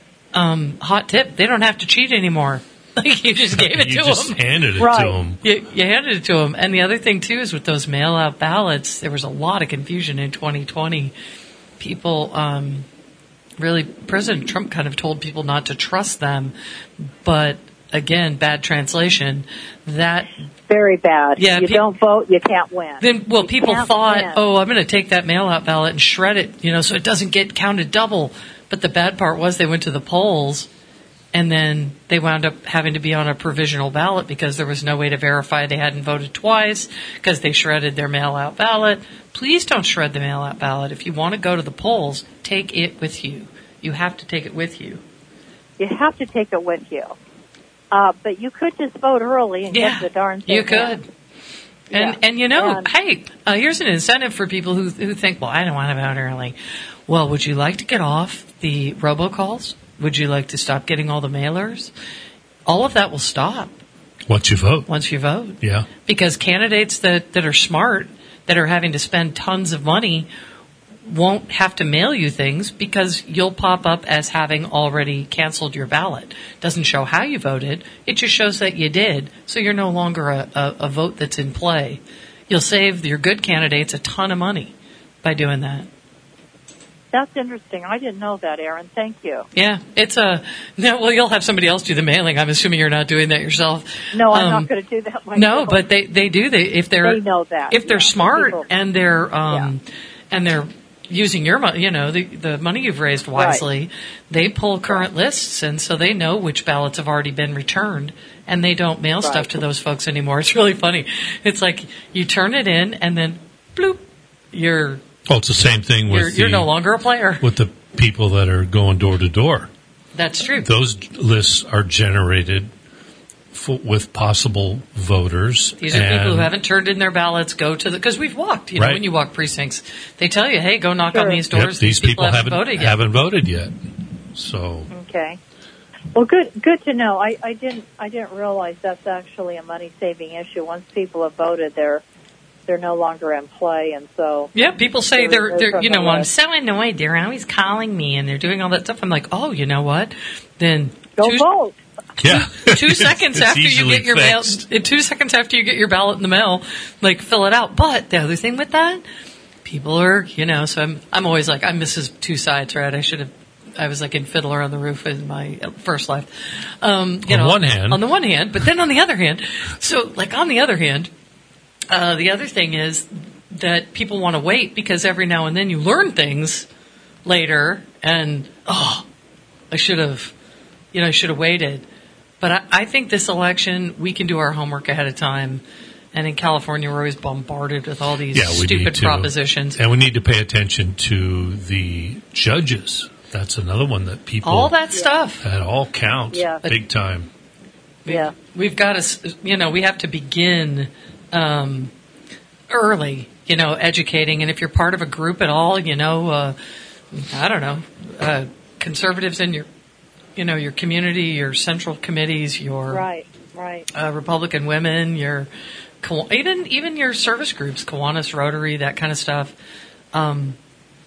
um, hot tip, they don't have to cheat anymore. Like you just gave it you to just them. handed it Right. to them. You, you handed it to them. And the other thing, too, is with those mail-out ballots, there was a lot of confusion in twenty twenty. People, um, really, President Trump kind of told people not to trust them. But, again, bad translation, that Very bad. Yeah, you pe- don't vote, you can't win. then, well, You people can't thought, win. oh, I'm going to take that mail-out ballot and shred it, you know, so it doesn't get counted double. But the bad part was they went to the polls and then they wound up having to be on a provisional ballot because there was no way to verify they hadn't voted twice because they shredded their mail-out ballot. Please don't shred the mail-out ballot. If you want to go to the polls, take it with you. You have to take it with you. You have to take it with you. Uh, but you could just vote early and Yeah, get the darn thing you could. in. And Yeah. and you know, And- hey, uh, here's an incentive for people who who think, well, I don't want to vote early. Well, would you like to get off the robocalls? Would you like to stop getting all the mailers? All of that will stop Once you vote. once you vote. Yeah. Because candidates that, that are smart, that are having to spend tons of money, won't have to mail you things because you'll pop up as having already canceled your ballot. Doesn't show how you voted. It just shows that you did. So you're no longer a, a, a vote that's in play. You'll save your good candidates a ton of money by doing that. That's interesting. I didn't know that, Aaron. Thank you. Yeah, it's a no. Well, you'll have somebody else do the mailing. I'm assuming you're not doing that yourself. No, I'm Um, not going to do that myself. No, but they they do. They if they're They know that, if they're yeah. smart People- and they're um and they're using your money, you know, the the money you've raised wisely. They pull current lists, and so they know which ballots have already been returned, and they don't mail stuff Right. to those folks anymore. It's really funny. It's like you turn it in, and then bloop, you're Oh, it's the same thing with you're, you're the, no longer a player. with the people that are going door to door. That's true. Those lists are generated for, with possible voters. These are people who and- haven't turned in their ballots. Go to the because we've walked. You know, Right. when you walk precincts, they tell you, "Hey, go knock on Sure. these Yep, doors." these people, haven't, haven't voted yet. haven't voted yet. So Okay. Well, good. Good to know. I, I didn't. I didn't realize that's actually a money saving issue. Once people have voted, they're they're no longer in play, and so Yeah, people say They're- they're, they're they're you from know, the I'm list. so annoyed. They're always calling me and they're doing all that stuff. I'm like, oh, you know what? Then go two, vote. yeah, two seconds It's after you easily get your fixed. mail, two seconds after you get your ballot in the mail, like fill it out. But the other thing with that, people are, you know, so I'm I'm always like I'm Missus Two Sides, right? I should have. I was like in Fiddler on the Roof in my first life. Um, you On know, one hand. on the one hand, but then on the other hand, so like on the other hand, uh, the other thing is that people want to wait because every now and then you learn things later, and oh, I should have, you know, I should have waited. But I, I think this election we can do our homework ahead of time. And in California, we're always bombarded with all these yeah, we need stupid to. propositions. And we need to pay attention to the judges. That's another one that people All that stuff. that all counts Yeah. big time. Yeah. We've got to, you know, we have to begin um, early, you know, educating. And if you're part of a group at all, you know, uh, I don't know, uh, conservatives in your, you know, your community, your central committees, your Right. Right. uh, Republican women, your Kiwa- even even your service groups, Kiwanis, Rotary, that kind of stuff. Um,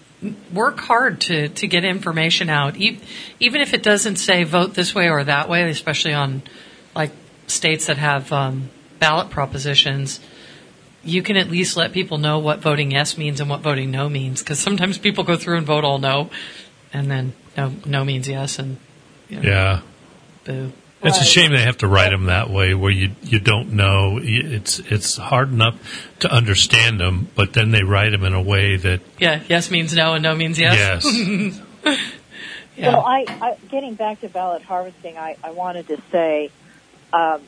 work hard to, to get information out, e- even if it doesn't say vote this way or that way, especially on like states that have um, ballot propositions. You can at least let people know what voting yes means and what voting no means, because sometimes people go through and vote all no, and then no no means yes, and you know, Yeah. boo. It's a Right. shame they have to write them that way, where you you don't know. It's it's hard enough to understand them, but then they write them in a way that Yeah, yes means no and no means yes. yes, Yeah. Well, I, I getting back to ballot harvesting, I, I wanted to say, um,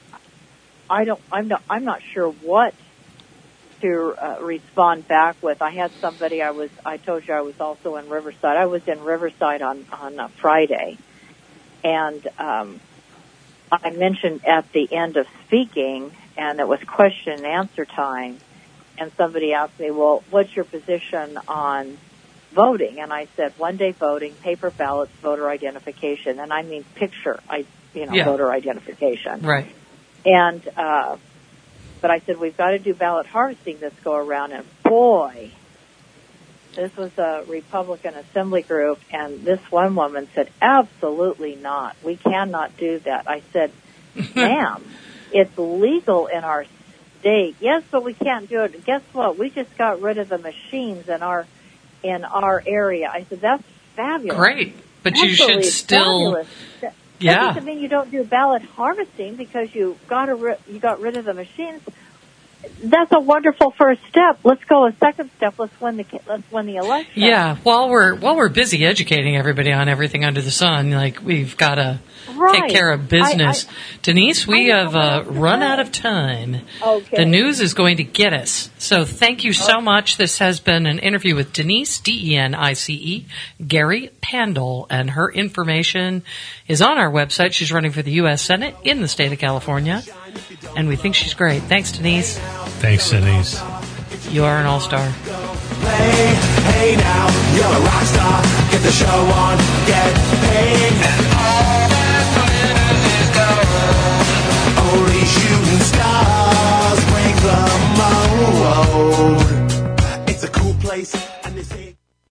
I don't, I'm not, I'm not sure what to uh, respond back with. I had somebody. I was, I told you I was also in Riverside. I was in Riverside on on uh, Friday, and um, I mentioned at the end of speaking, and it was question and answer time, and somebody asked me, "Well, what's your position on voting?" And I said, one day voting, paper ballots, voter identification. And I mean picture, I, you know, Yeah. voter identification. Right. And, uh, but I said, we've got to do ballot harvesting this go around. And boy, this was a Republican assembly group. And this one woman said, absolutely not. We cannot do that. I said, ma'am, it's legal in our state. Yes, but we can't do it. Guess what? We just got rid of the machines in our in our area. I said, that's fabulous. Great. But you Absolutely should still, fabulous. That yeah. doesn't mean you don't do ballot harvesting because you got a ri- you got rid of the machines. that's a wonderful first step. Let's go a second step. Let's win the let's win the election. Yeah, while we're while we're busy educating everybody on everything under the sun, like we've got to Right. take care of business. I- I- Denise, we I know have what uh, else to run say. out of time. Okay. The news is going to get us. So thank you so much. This has been an interview with Denise, D E N I C E, Gary Pandel, and her information is on our website. She's running for the U S Senate in the state of California, and we think she's great. Thanks, Denise. Thanks, Denise. You are an all-star. Hey, hey now, you're a rock star. Get the show on, get